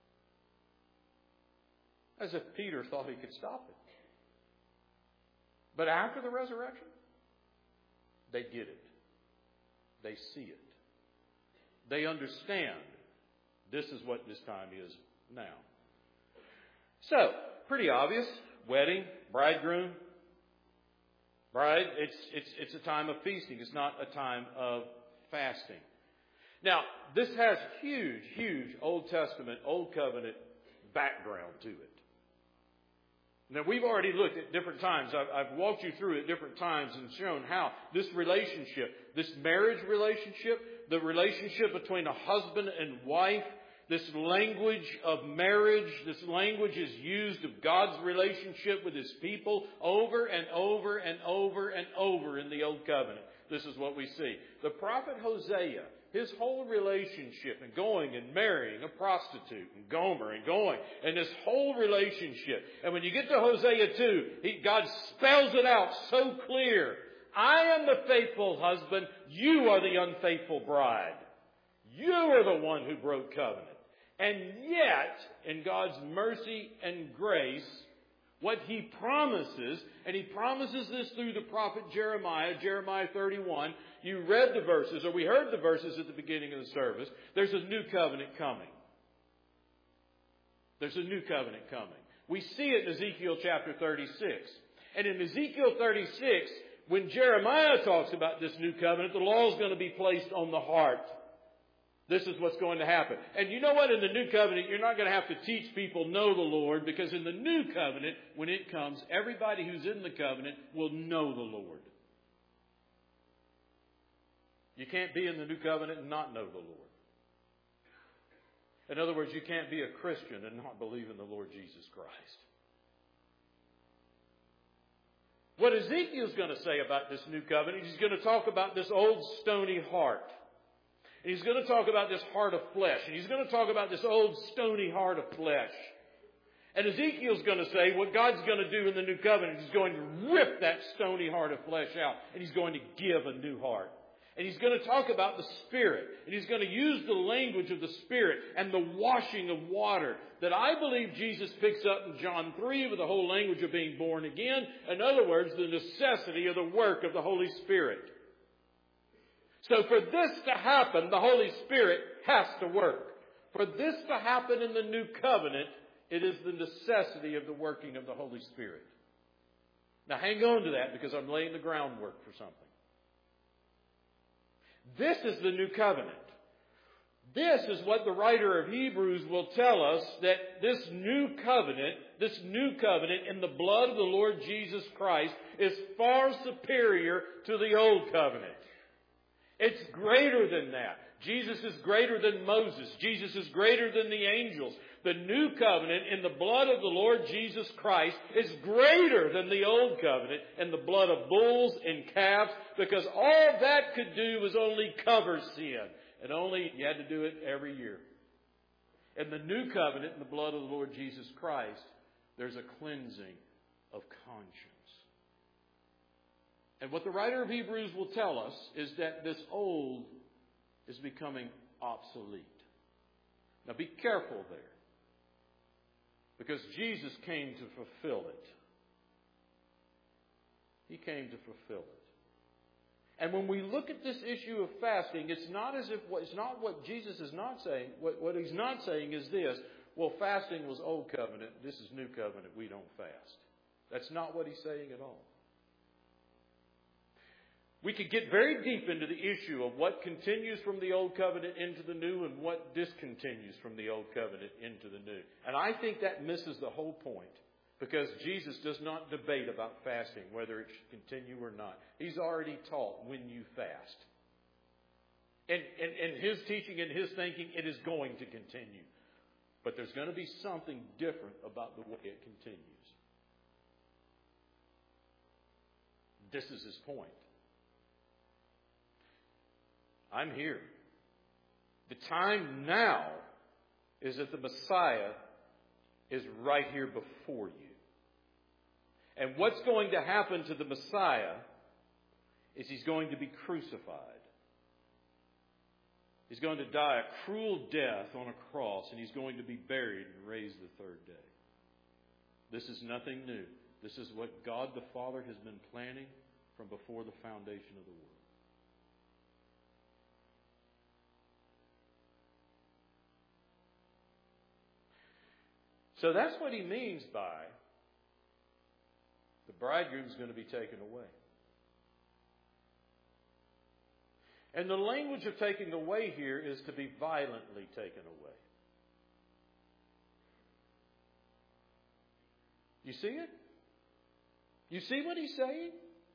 Speaker 1: As if Peter thought he could stop it. But after the resurrection, they get it. They see it. They understand this is what this time is now. So, pretty obvious. Wedding, bridegroom, bride. It's a time of feasting. It's not a time of fasting. Now, this has huge Old Testament, Old Covenant background to it. Now, we've already looked at different times. I've walked you through it different times and shown how this relationship, this marriage relationship, the relationship between a husband and wife, this language of marriage, this language is used of God's relationship with His people over and over and over and over in the Old Covenant. This is what we see. The prophet Hosea, his whole relationship and going and marrying a prostitute and Gomer and going and this whole relationship. And when you get to Hosea 2, God spells it out so clear. I am the faithful husband. You are the unfaithful bride. You are the one who broke covenant. And yet, in God's mercy and grace, what He promises, and He promises this through the prophet Jeremiah 31. You read the verses, or we heard the verses at the beginning of the service. There's a new covenant coming. There's a new covenant coming. We see it in Ezekiel chapter 36. And in Ezekiel 36, when Jeremiah talks about this new covenant, the law is going to be placed on the heart. This is what's going to happen. And you know what? In the new covenant, you're not going to have to teach people know the Lord, because in the new covenant, when it comes, everybody who's in the covenant will know the Lord. You can't be in the new covenant and not know the Lord. In other words, you can't be a Christian and not believe in the Lord Jesus Christ. What Ezekiel's going to say about this new covenant, he's going to talk about this old stony heart. And he's going to talk about this heart of flesh. And he's going to talk about this old stony heart of flesh. And Ezekiel's going to say what God's going to do in the new covenant. He's going to rip that stony heart of flesh out. And He's going to give a new heart. And He's going to talk about the Spirit. And He's going to use the language of the Spirit and the washing of water that I believe Jesus picks up in John 3 with the whole language of being born again. In other words, the necessity of the work of the Holy Spirit. So for this to happen, the Holy Spirit has to work. For this to happen in the new covenant, it is the necessity of the working of the Holy Spirit. Now hang on to that because I'm laying the groundwork for something. This is the new covenant. This is what the writer of Hebrews will tell us, that this new covenant in the blood of the Lord Jesus Christ is far superior to the old covenant. It's greater than that. Jesus is greater than Moses. Jesus is greater than the angels. The new covenant in the blood of the Lord Jesus Christ is greater than the old covenant in the blood of bulls and calves, because all that could do was only cover sin. And only you had to do it every year. In the new covenant in the blood of the Lord Jesus Christ, there's a cleansing of conscience. And what the writer of Hebrews will tell us is that this old is becoming obsolete. Now be careful there. Because Jesus came to fulfill it. He came to fulfill it. And when we look at this issue of fasting, it's not what Jesus is not saying. What he's not saying is this: well, fasting was old covenant, this is new covenant, we don't fast. That's not what he's saying at all. We could get very deep into the issue of what continues from the old covenant into the new and what discontinues from the old covenant into the new. And I think that misses the whole point, because Jesus does not debate about fasting, whether it should continue or not. He's already taught when you fast. In his teaching and his thinking, it is going to continue. But there's going to be something different about the way it continues. This is his point. I'm here. The time now is that the Messiah is right here before you. And what's going to happen to the Messiah is he's going to be crucified. He's going to die a cruel death on a cross, and he's going to be buried and raised the third day. This is nothing new. This is what God the Father has been planning from before the foundation of the world. So that's what he means by the bridegroom's going to be taken away. And the language of taking away here is to be violently taken away. You see it? You see what he's saying?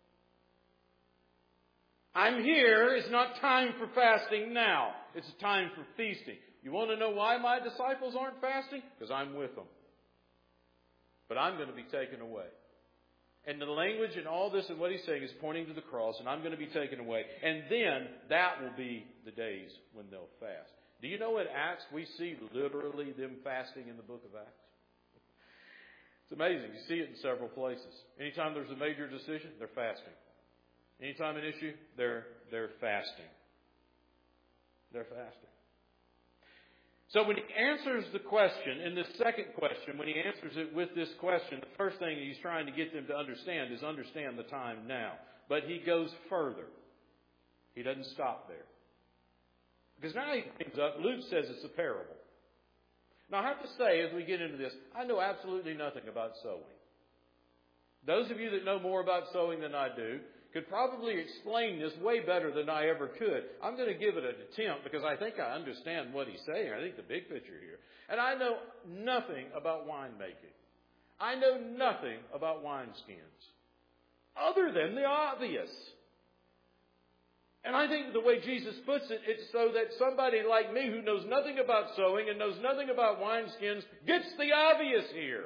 Speaker 1: I'm here. It's not time for fasting now. It's a time for feasting. You want to know why my disciples aren't fasting? Because I'm with them. But I'm going to be taken away. And the language and all this and what he's saying is pointing to the cross, and I'm going to be taken away. And then that will be the days when they'll fast. Do you know in Acts we see literally them fasting in the book of Acts? It's amazing. You see it in several places. Anytime there's a major decision, they're fasting. Anytime an issue, they're fasting. They're fasting. So when he answers the question, in this second question, when he answers it with this question, the first thing he's trying to get them to understand is understand the time now. But he goes further. He doesn't stop there. Because now he brings up, Luke says it's a parable. Now I have to say, as we get into this, I know absolutely nothing about sowing. Those of you that know more about sowing than I do could probably explain this way better than I ever could. I'm going to give it an attempt because I think I understand what he's saying. I think the big picture here. And I know nothing about winemaking. I know nothing about wineskins other than the obvious. And I think the way Jesus puts it, it's so that somebody like me who knows nothing about sowing and knows nothing about wineskins gets the obvious here.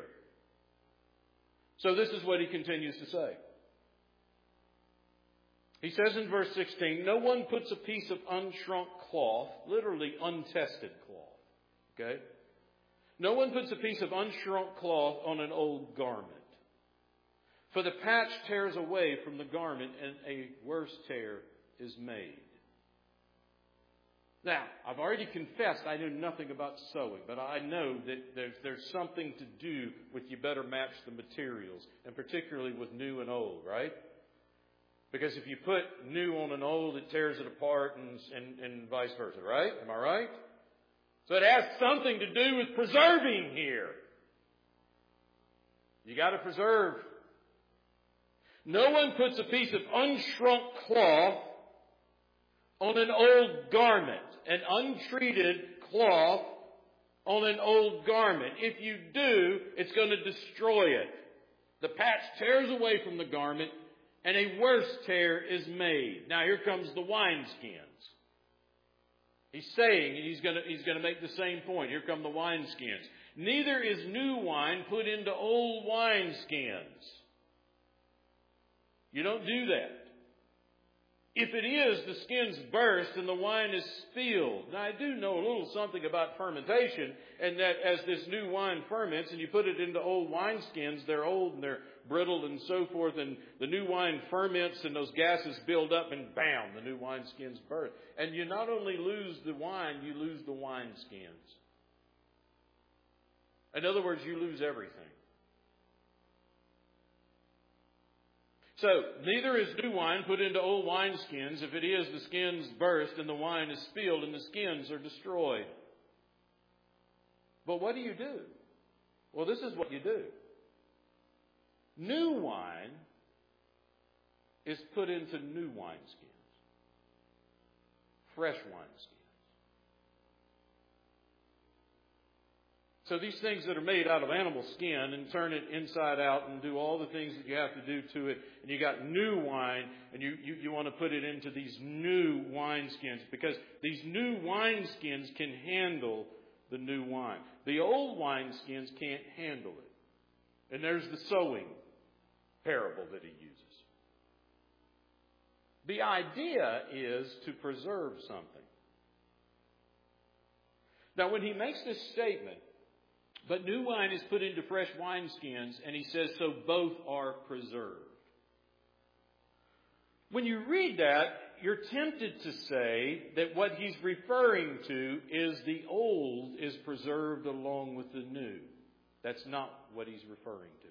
Speaker 1: So this is what he continues to say. He says in verse 16, no one puts a piece of unshrunk cloth, literally untested cloth. Okay? No one puts a piece of unshrunk cloth on an old garment. For the patch tears away from the garment and a worse tear is made. Now, I've already confessed I knew nothing about sewing, but I know that there's something to do with you better match the materials, and particularly with new and old, right? Because if you put new on an old, it tears it apart and vice versa, right? Am I right? So it has something to do with preserving here. You got to preserve. No one puts a piece of unshrunk cloth on an old garment, an untreated cloth on an old garment. If you do, it's going to destroy it. The patch tears away from the garment, and a worse tear is made. Now here comes the wineskins. He's saying, and he's going to make the same point. Here come the wineskins. Neither is new wine put into old wineskins. You don't do that. If it is, the skins burst and the wine is spilled. Now, I do know a little something about fermentation, and that as this new wine ferments and you put it into old wineskins, they're old and they're brittle and so forth, and the new wine ferments and those gases build up and bam, the new wineskins burst. And you not only lose the wine, you lose the wineskins. In other words, you lose everything. So, neither is new wine put into old wineskins. If it is, the skins burst and the wine is spilled and the skins are destroyed. But what do you do? Well, this is what you do. New wine is put into new wineskins. Fresh wineskins. So these things that are made out of animal skin and turn it inside out and do all the things that you have to do to it, and you got new wine, and you want to put it into these new wineskins, because these new wineskins can handle the new wine. The old wineskins can't handle it. And there's the sowing parable that he uses. The idea is to preserve something. Now, when he makes this statement, but new wine is put into fresh wineskins, and he says, so both are preserved. When you read that, you're tempted to say that what he's referring to is the old is preserved along with the new. That's not what he's referring to.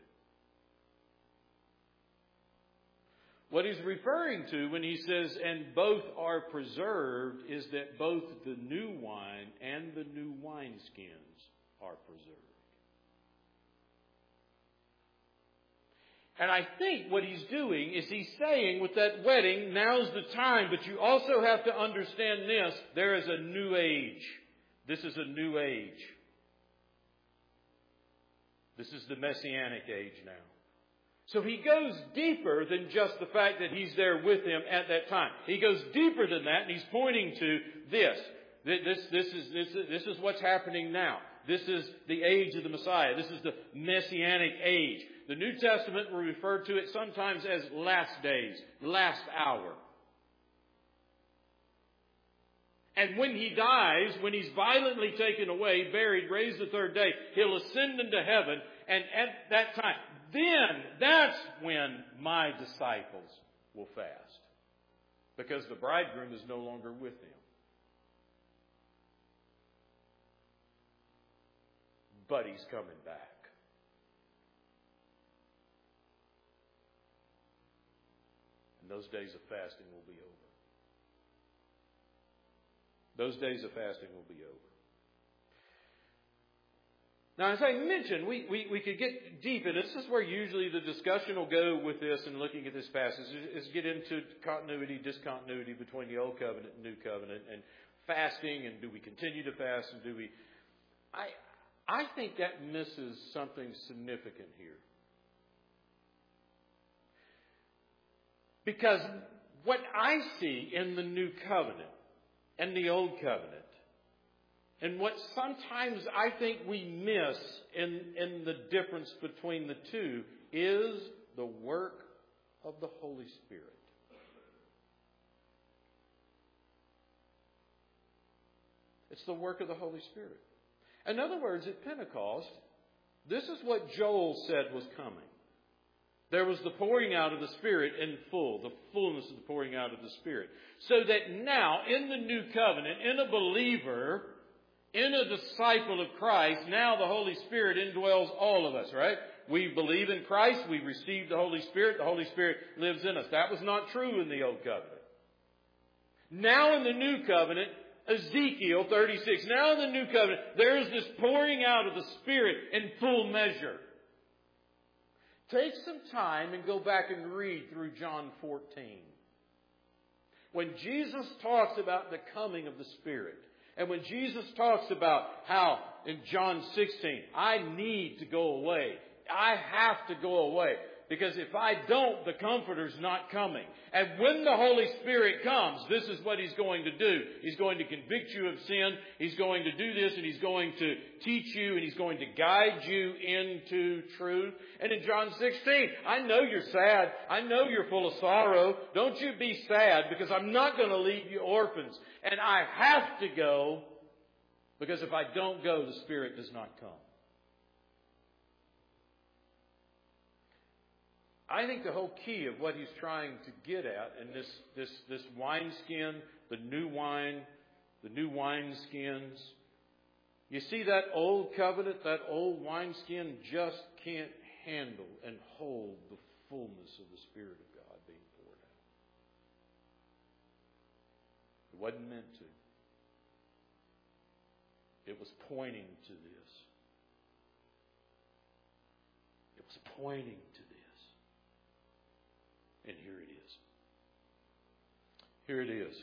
Speaker 1: What he's referring to when he says, and both are preserved, is that both the new wine and the new wineskins are preserved. And I think what he's doing is he's saying with that wedding, now's the time, but you also have to understand this, there is a new age. This is a new age. This is the Messianic age now. So he goes deeper than just the fact that he's there with them at that time. He goes deeper than that, and he's pointing to this. This is what's happening now. This is the age of the Messiah. This is the Messianic age. The New Testament will refer to it sometimes as last days, last hour. And when he dies, when he's violently taken away, buried, raised the third day, he'll ascend into heaven. And at that time, then that's when my disciples will fast. Because the bridegroom is no longer with them. But he's coming back. And those days of fasting will be over. Those days of fasting will be over. Now, as I mentioned, we could get deep in this. This is where usually the discussion will go with this and looking at this passage, is get into continuity, discontinuity between the Old Covenant and New Covenant, and fasting, and do we continue to fast, and do we... I think that misses something significant here. Because what I see in the New Covenant and the Old Covenant, and what sometimes I think we miss in the difference between the two, is the work of the Holy Spirit. It's the work of the Holy Spirit. In other words, at Pentecost, this is what Joel said was coming. There was the pouring out of the Spirit in full, the fullness of the pouring out of the Spirit. So that now, in the New Covenant, in a believer, in a disciple of Christ, now the Holy Spirit indwells all of us, right? We believe in Christ. We receive the Holy Spirit. The Holy Spirit lives in us. That was not true in the Old Covenant. Now in the New Covenant, Ezekiel 36, now in the New Covenant, there is this pouring out of the Spirit in full measure. Take some time and go back and read through John 14. When Jesus talks about the coming of the Spirit, and when Jesus talks about how in John 16, I need to go away. I have to go away. Because if I don't, the Comforter's not coming. And when the Holy Spirit comes, this is what He's going to do. He's going to convict you of sin. He's going to do this, and He's going to teach you, and He's going to guide you into truth. And in John 16, I know you're sad. I know you're full of sorrow. Don't you be sad, because I'm not going to leave you orphans. And I have to go, because if I don't go, the Spirit does not come. I think the whole key of what He's trying to get at in this wineskin, the new wine, the new wineskins. You see, that old covenant, that old wineskin just can't handle and hold the fullness of the Spirit of God being poured out. It wasn't meant to. It was pointing to this. It was pointing to this. And here it is. Here it is.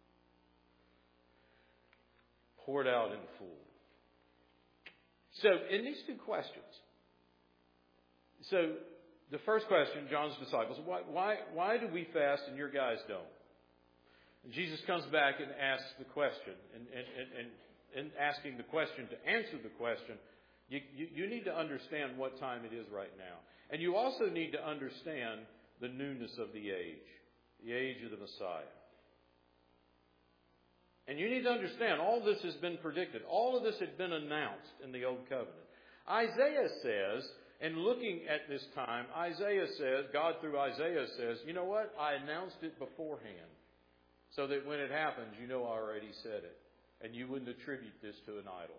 Speaker 1: Poured out in full. So, in these two questions. So, the first question, John's disciples, why do we fast and your guys don't? And Jesus comes back and asks the question. And asking the question to answer the question, you need to understand what time it is right now. And you also need to understand the newness of the age of the Messiah. And you need to understand, all this has been predicted. All of this had been announced in the Old Covenant. Isaiah says, and looking at this time, Isaiah says, God through Isaiah says, you know what? I announced it beforehand. So that when it happens, you know I already said it. And you wouldn't attribute this to an idol.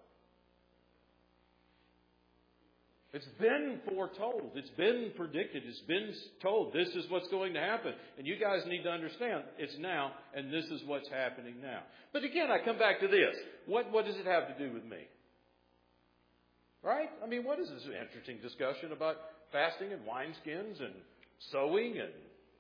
Speaker 1: It's been foretold. It's been predicted. It's been told. This is what's going to happen. And you guys need to understand it's now, and this is what's happening now. But again, I come back to this. What does it have to do with me? Right? I mean, what is this interesting discussion about fasting and wineskins and sowing and...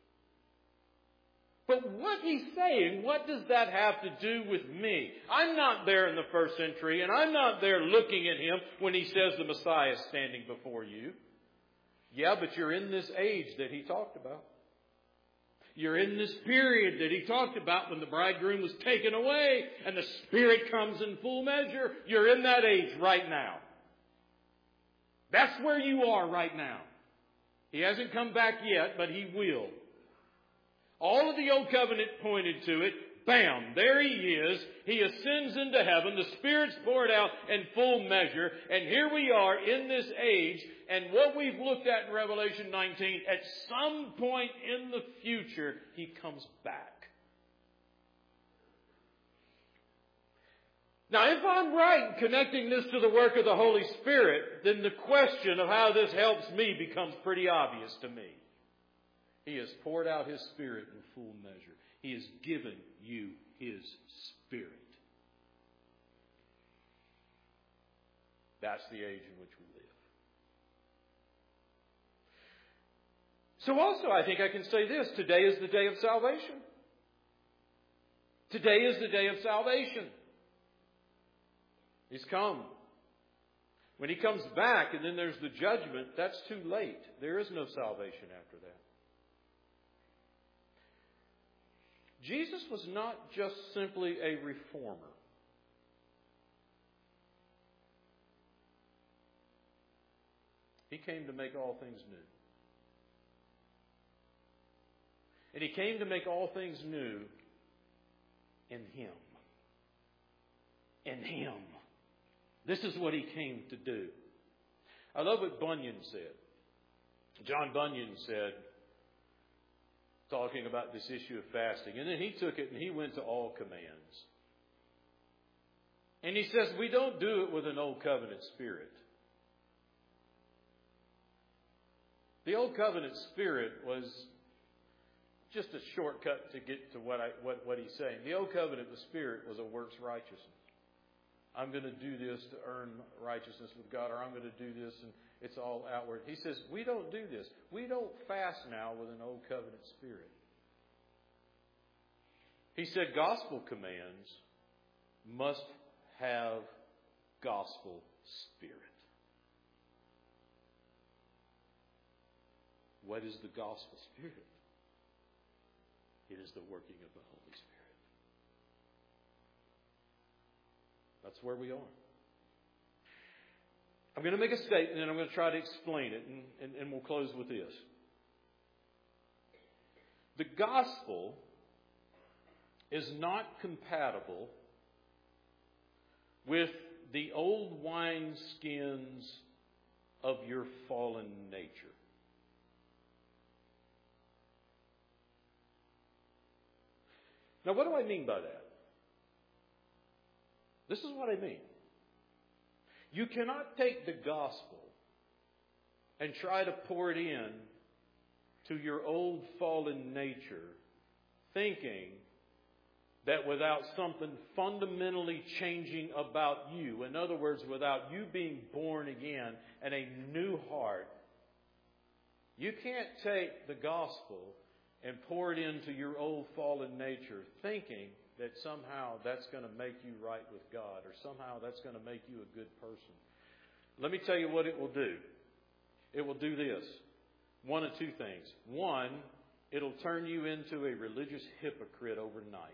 Speaker 1: But what he's saying, what does that have to do with me? I'm not there in the first century, and I'm not there looking at him when he says the Messiah is standing before you. Yeah, but you're in this age that he talked about. You're in this period that he talked about when the bridegroom was taken away and the Spirit comes in full measure. You're in that age right now. That's where you are right now. He hasn't come back yet, but he will. All of the Old Covenant pointed to it. Bam, there he is. He ascends into heaven. The Spirit's poured out in full measure. And here we are in this age. And what we've looked at in Revelation 19, at some point in the future, he comes back. Now, if I'm right in connecting this to the work of the Holy Spirit, then the question of how this helps me becomes pretty obvious to me. He has poured out His Spirit in full measure. He has given you His Spirit. That's the age in which we live. So also, I think I can say this. Today is the day of salvation. Today is the day of salvation. He's come. When He comes back and then there's the judgment, that's too late. There is no salvation after that. Jesus was not just simply a reformer. He came to make all things new. And He came to make all things new in Him. In Him. This is what He came to do. I love what Bunyan said. John Bunyan said, talking about this issue of fasting. And then he took it and he went to all commands. And he says, we don't do it with an old covenant spirit. The Old Covenant spirit was just a shortcut to get to what he's saying. The Old Covenant, the spirit, was a works righteousness. I'm going to do this to earn righteousness with God, or I'm going to do this and it's all outward. He says, we don't do this. We don't fast now with an Old Covenant spirit. He said gospel commands must have gospel spirit. What is the gospel spirit? It is the working of the Holy Spirit. That's where we are. I'm going to make a statement and I'm going to try to explain it, and we'll close with this. The gospel is not compatible with the old wineskins of your fallen nature. Now, what do I mean by that? This is what I mean. You cannot take the gospel and try to pour it in to your old fallen nature, thinking that without something fundamentally changing about you, in other words, without you being born again and a new heart, you can't take the gospel and pour it into your old fallen nature, thinking that somehow that's going to make you right with God, or somehow that's going to make you a good person. Let me tell you what it will do. It will do this. One of two things. One, it'll turn you into a religious hypocrite overnight.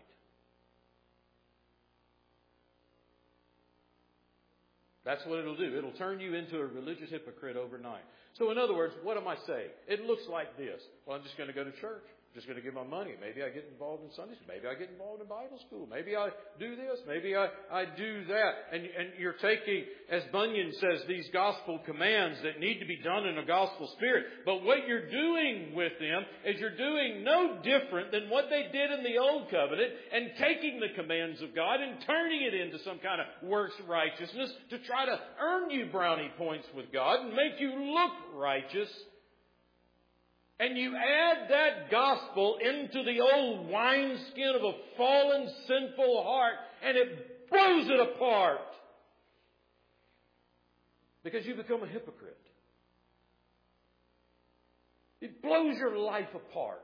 Speaker 1: That's what it'll do. It'll turn you into a religious hypocrite overnight. So in other words, what am I saying? It looks like this. Well, I'm just going to go to church. I'm just going to give my money. Maybe I get involved in Sunday school. Maybe I get involved in Bible school. Maybe I do this. Maybe I do that. And you're taking, as Bunyan says, these gospel commands that need to be done in a gospel spirit. But what you're doing with them is you're doing no different than what they did in the Old Covenant, and taking the commands of God and turning it into some kind of works righteousness to try to earn you brownie points with God and make you look righteous. And you add that gospel into the old wineskin of a fallen, sinful heart, and it blows it apart. Because you become a hypocrite. It blows your life apart.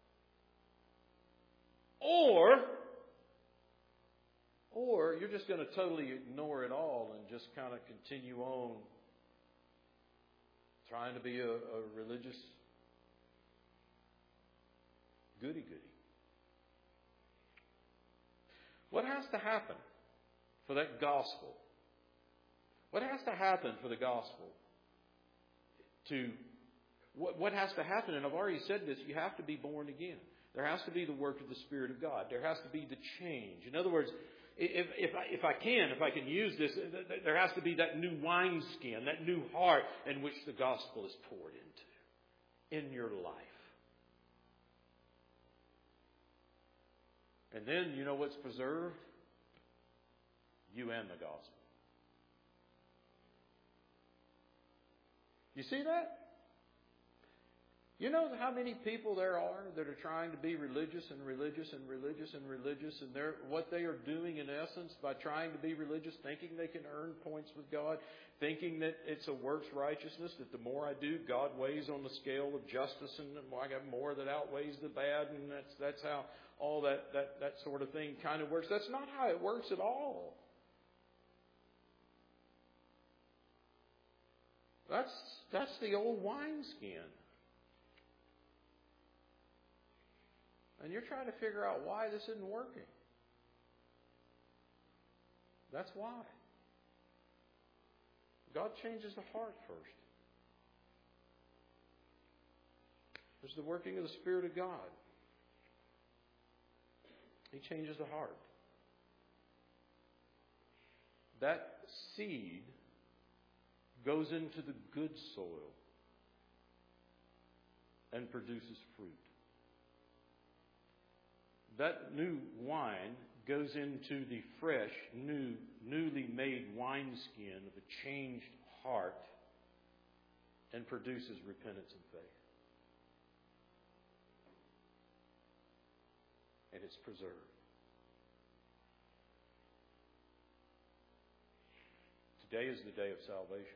Speaker 1: Or you're just going to totally ignore it all and just kind of continue on trying to be a religious goody-goody. What has to happen for that gospel? What has to happen for the gospel to... What has to happen, and I've already said this, you have to be born again. There has to be the work of the Spirit of God. There has to be the change. In other words, if I can use this, there has to be that new wineskin, that new heart in which the gospel is poured into in your life. And then, you know what's preserved? You and the gospel. You see that? You know how many people there are that are trying to be religious and religious and religious and religious, and what they are doing in essence by trying to be religious, thinking they can earn points with God, thinking that it's a works righteousness, that the more I do, God weighs on the scale of justice, and I got more that outweighs the bad, and that's how all that sort of thing kind of works. That's not how it works at all. That's the old wineskin. And you're trying to figure out why this isn't working. That's why. God changes the heart first. There's the working of the Spirit of God. He changes the heart. That seed goes into the good soil and produces fruit. That new wine goes into the fresh, newly made wineskin of a changed heart and produces repentance and faith. And it's preserved. Today is the day of salvation.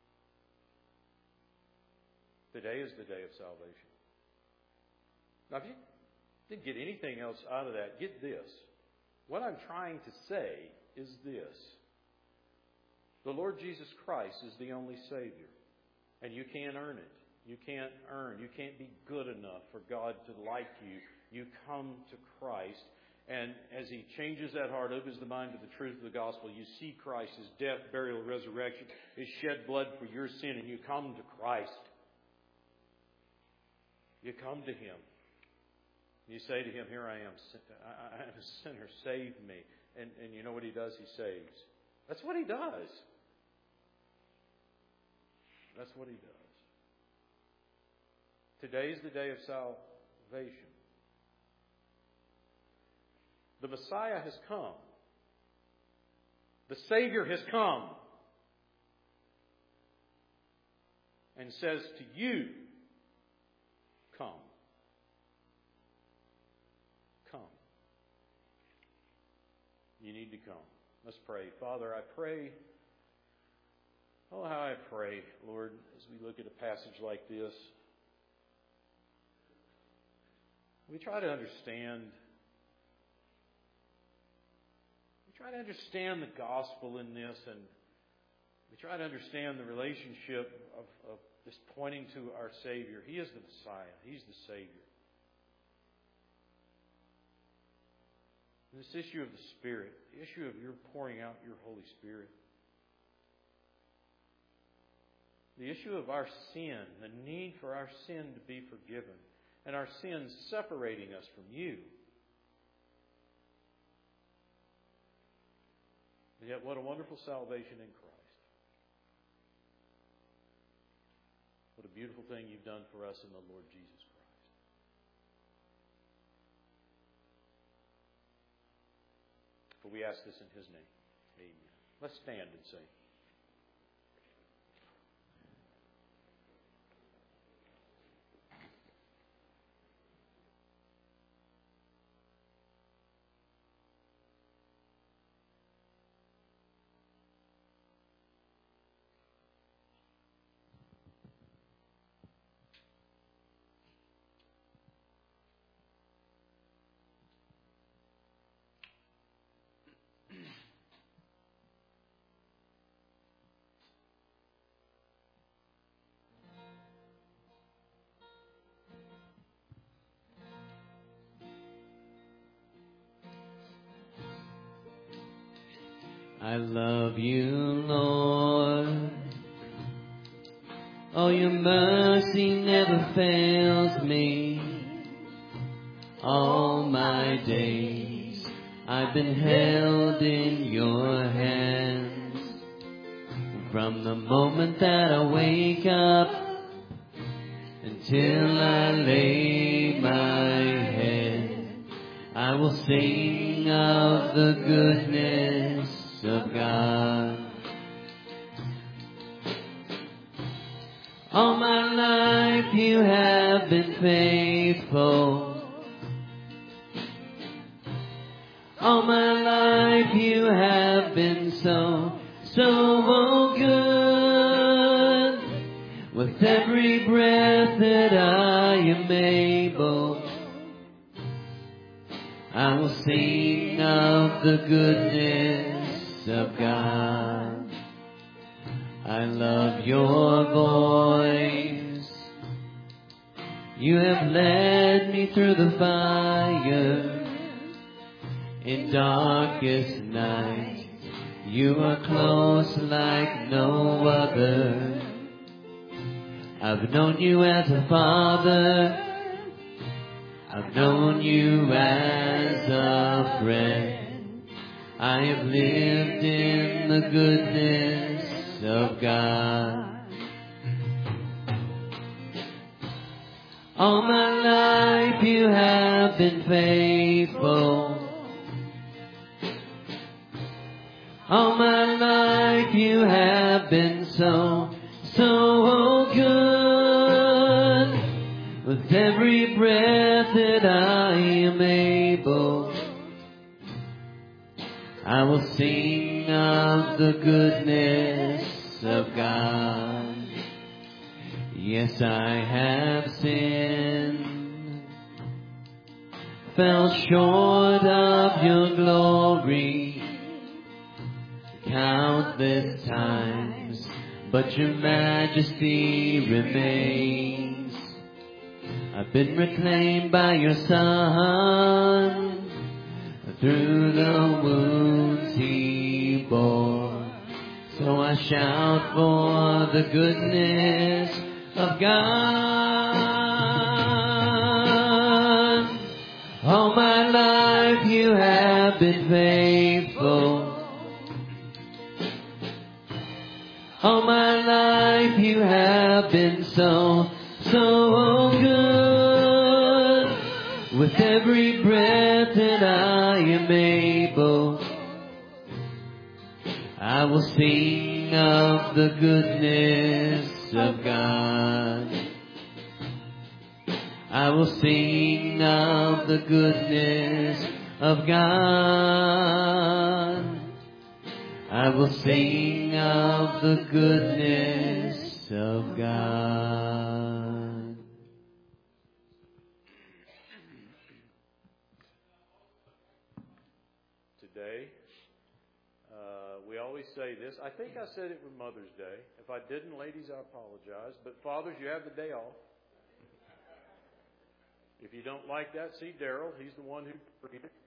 Speaker 1: Today is the day of salvation. Now, if you didn't get anything else out of that, get this. What I'm trying to say is this. The Lord Jesus Christ is the only Savior. And you can't earn it. You can't be good enough for God to like you. You come to Christ. And as He changes that heart, opens the mind to the truth of the gospel, you see Christ, His death, burial, resurrection, His shed blood for your sin, and you come to Christ. You come to Him. You say to Him, here I am. I am a sinner. Save me. And you know what He does? He saves. That's what He does. That's what He does. Today is the day of salvation. The Messiah has come. The Savior has come. And says to you, come. Come. You need to come. Let's pray. Father, I pray. Oh, how I pray, Lord, as we look at a passage like this. We try to understand. We try to understand the gospel in this, and we try to understand the relationship of this pointing to our Savior. He is the Messiah. He's the Savior. And this issue of the Spirit, the issue of your pouring out your Holy Spirit. The issue of our sin, the need for our sin to be forgiven, and our sins separating us from you. And yet, what a wonderful salvation in Christ. What a beautiful thing you've done for us in the Lord Jesus Christ. For we ask this in His name. Amen. Let's stand and sing.
Speaker 4: I love you, Lord. Oh, your mercy never fails me. All my days I've been held in your hands. From the moment that I wake up until I lay my head, I will sing of the goodness of God. All my life you have been faithful. All my life you have been so good. With every breath that I am able, I will sing of the goodness of God. I love your voice. You have led me through the fire in darkest night. You are close like no other. I've known you as a father. I've known you as a friend. I have lived in the goodness of God. All my life you have been faithful. All my life you have been so good. With every breath that I am able, I will sing of the goodness of God. Yes, I have sinned, fell short of your glory countless times, but your majesty remains. I've been reclaimed by your Son through the wounds he bore. So I shout for the goodness of God. All my life you have been faithful. All my life you have been so good. With every breath that I am able, I will sing of the goodness of God. I will sing of the goodness of God. I will sing of the goodness of God.
Speaker 1: Today, we always say this. I think I said it with Mother's Day. If I didn't, ladies, I apologize. But fathers, you have the day off. If you don't like that, see Daryl. He's the one who agreed it.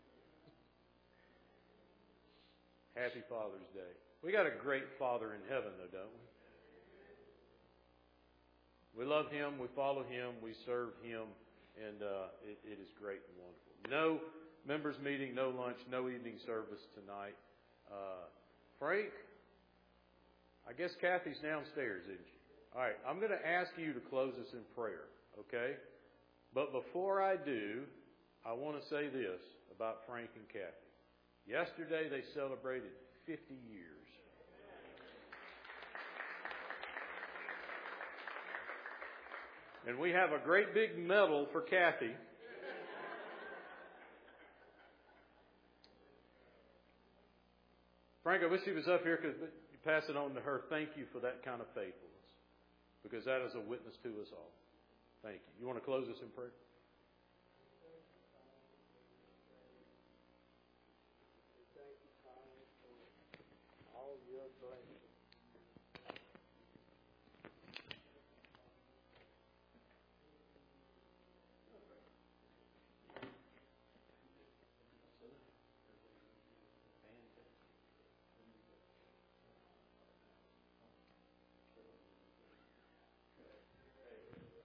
Speaker 1: Happy Father's Day. We got a great Father in heaven, though, don't we? We love Him. We follow Him. We serve Him. And it is great and wonderful. No members meeting, no lunch, no evening service tonight. Frank, I guess Kathy's downstairs, isn't she? All right, I'm going to ask you to close us in prayer, okay? But before I do, I want to say this about Frank and Kathy. Yesterday they celebrated 50 years. And we have a great big medal for Kathy. Frank, I wish he was up here because you pass it on to her. Thank you for that kind of faithfulness, because that is a witness to us all. Thank you. You want to close us in prayer?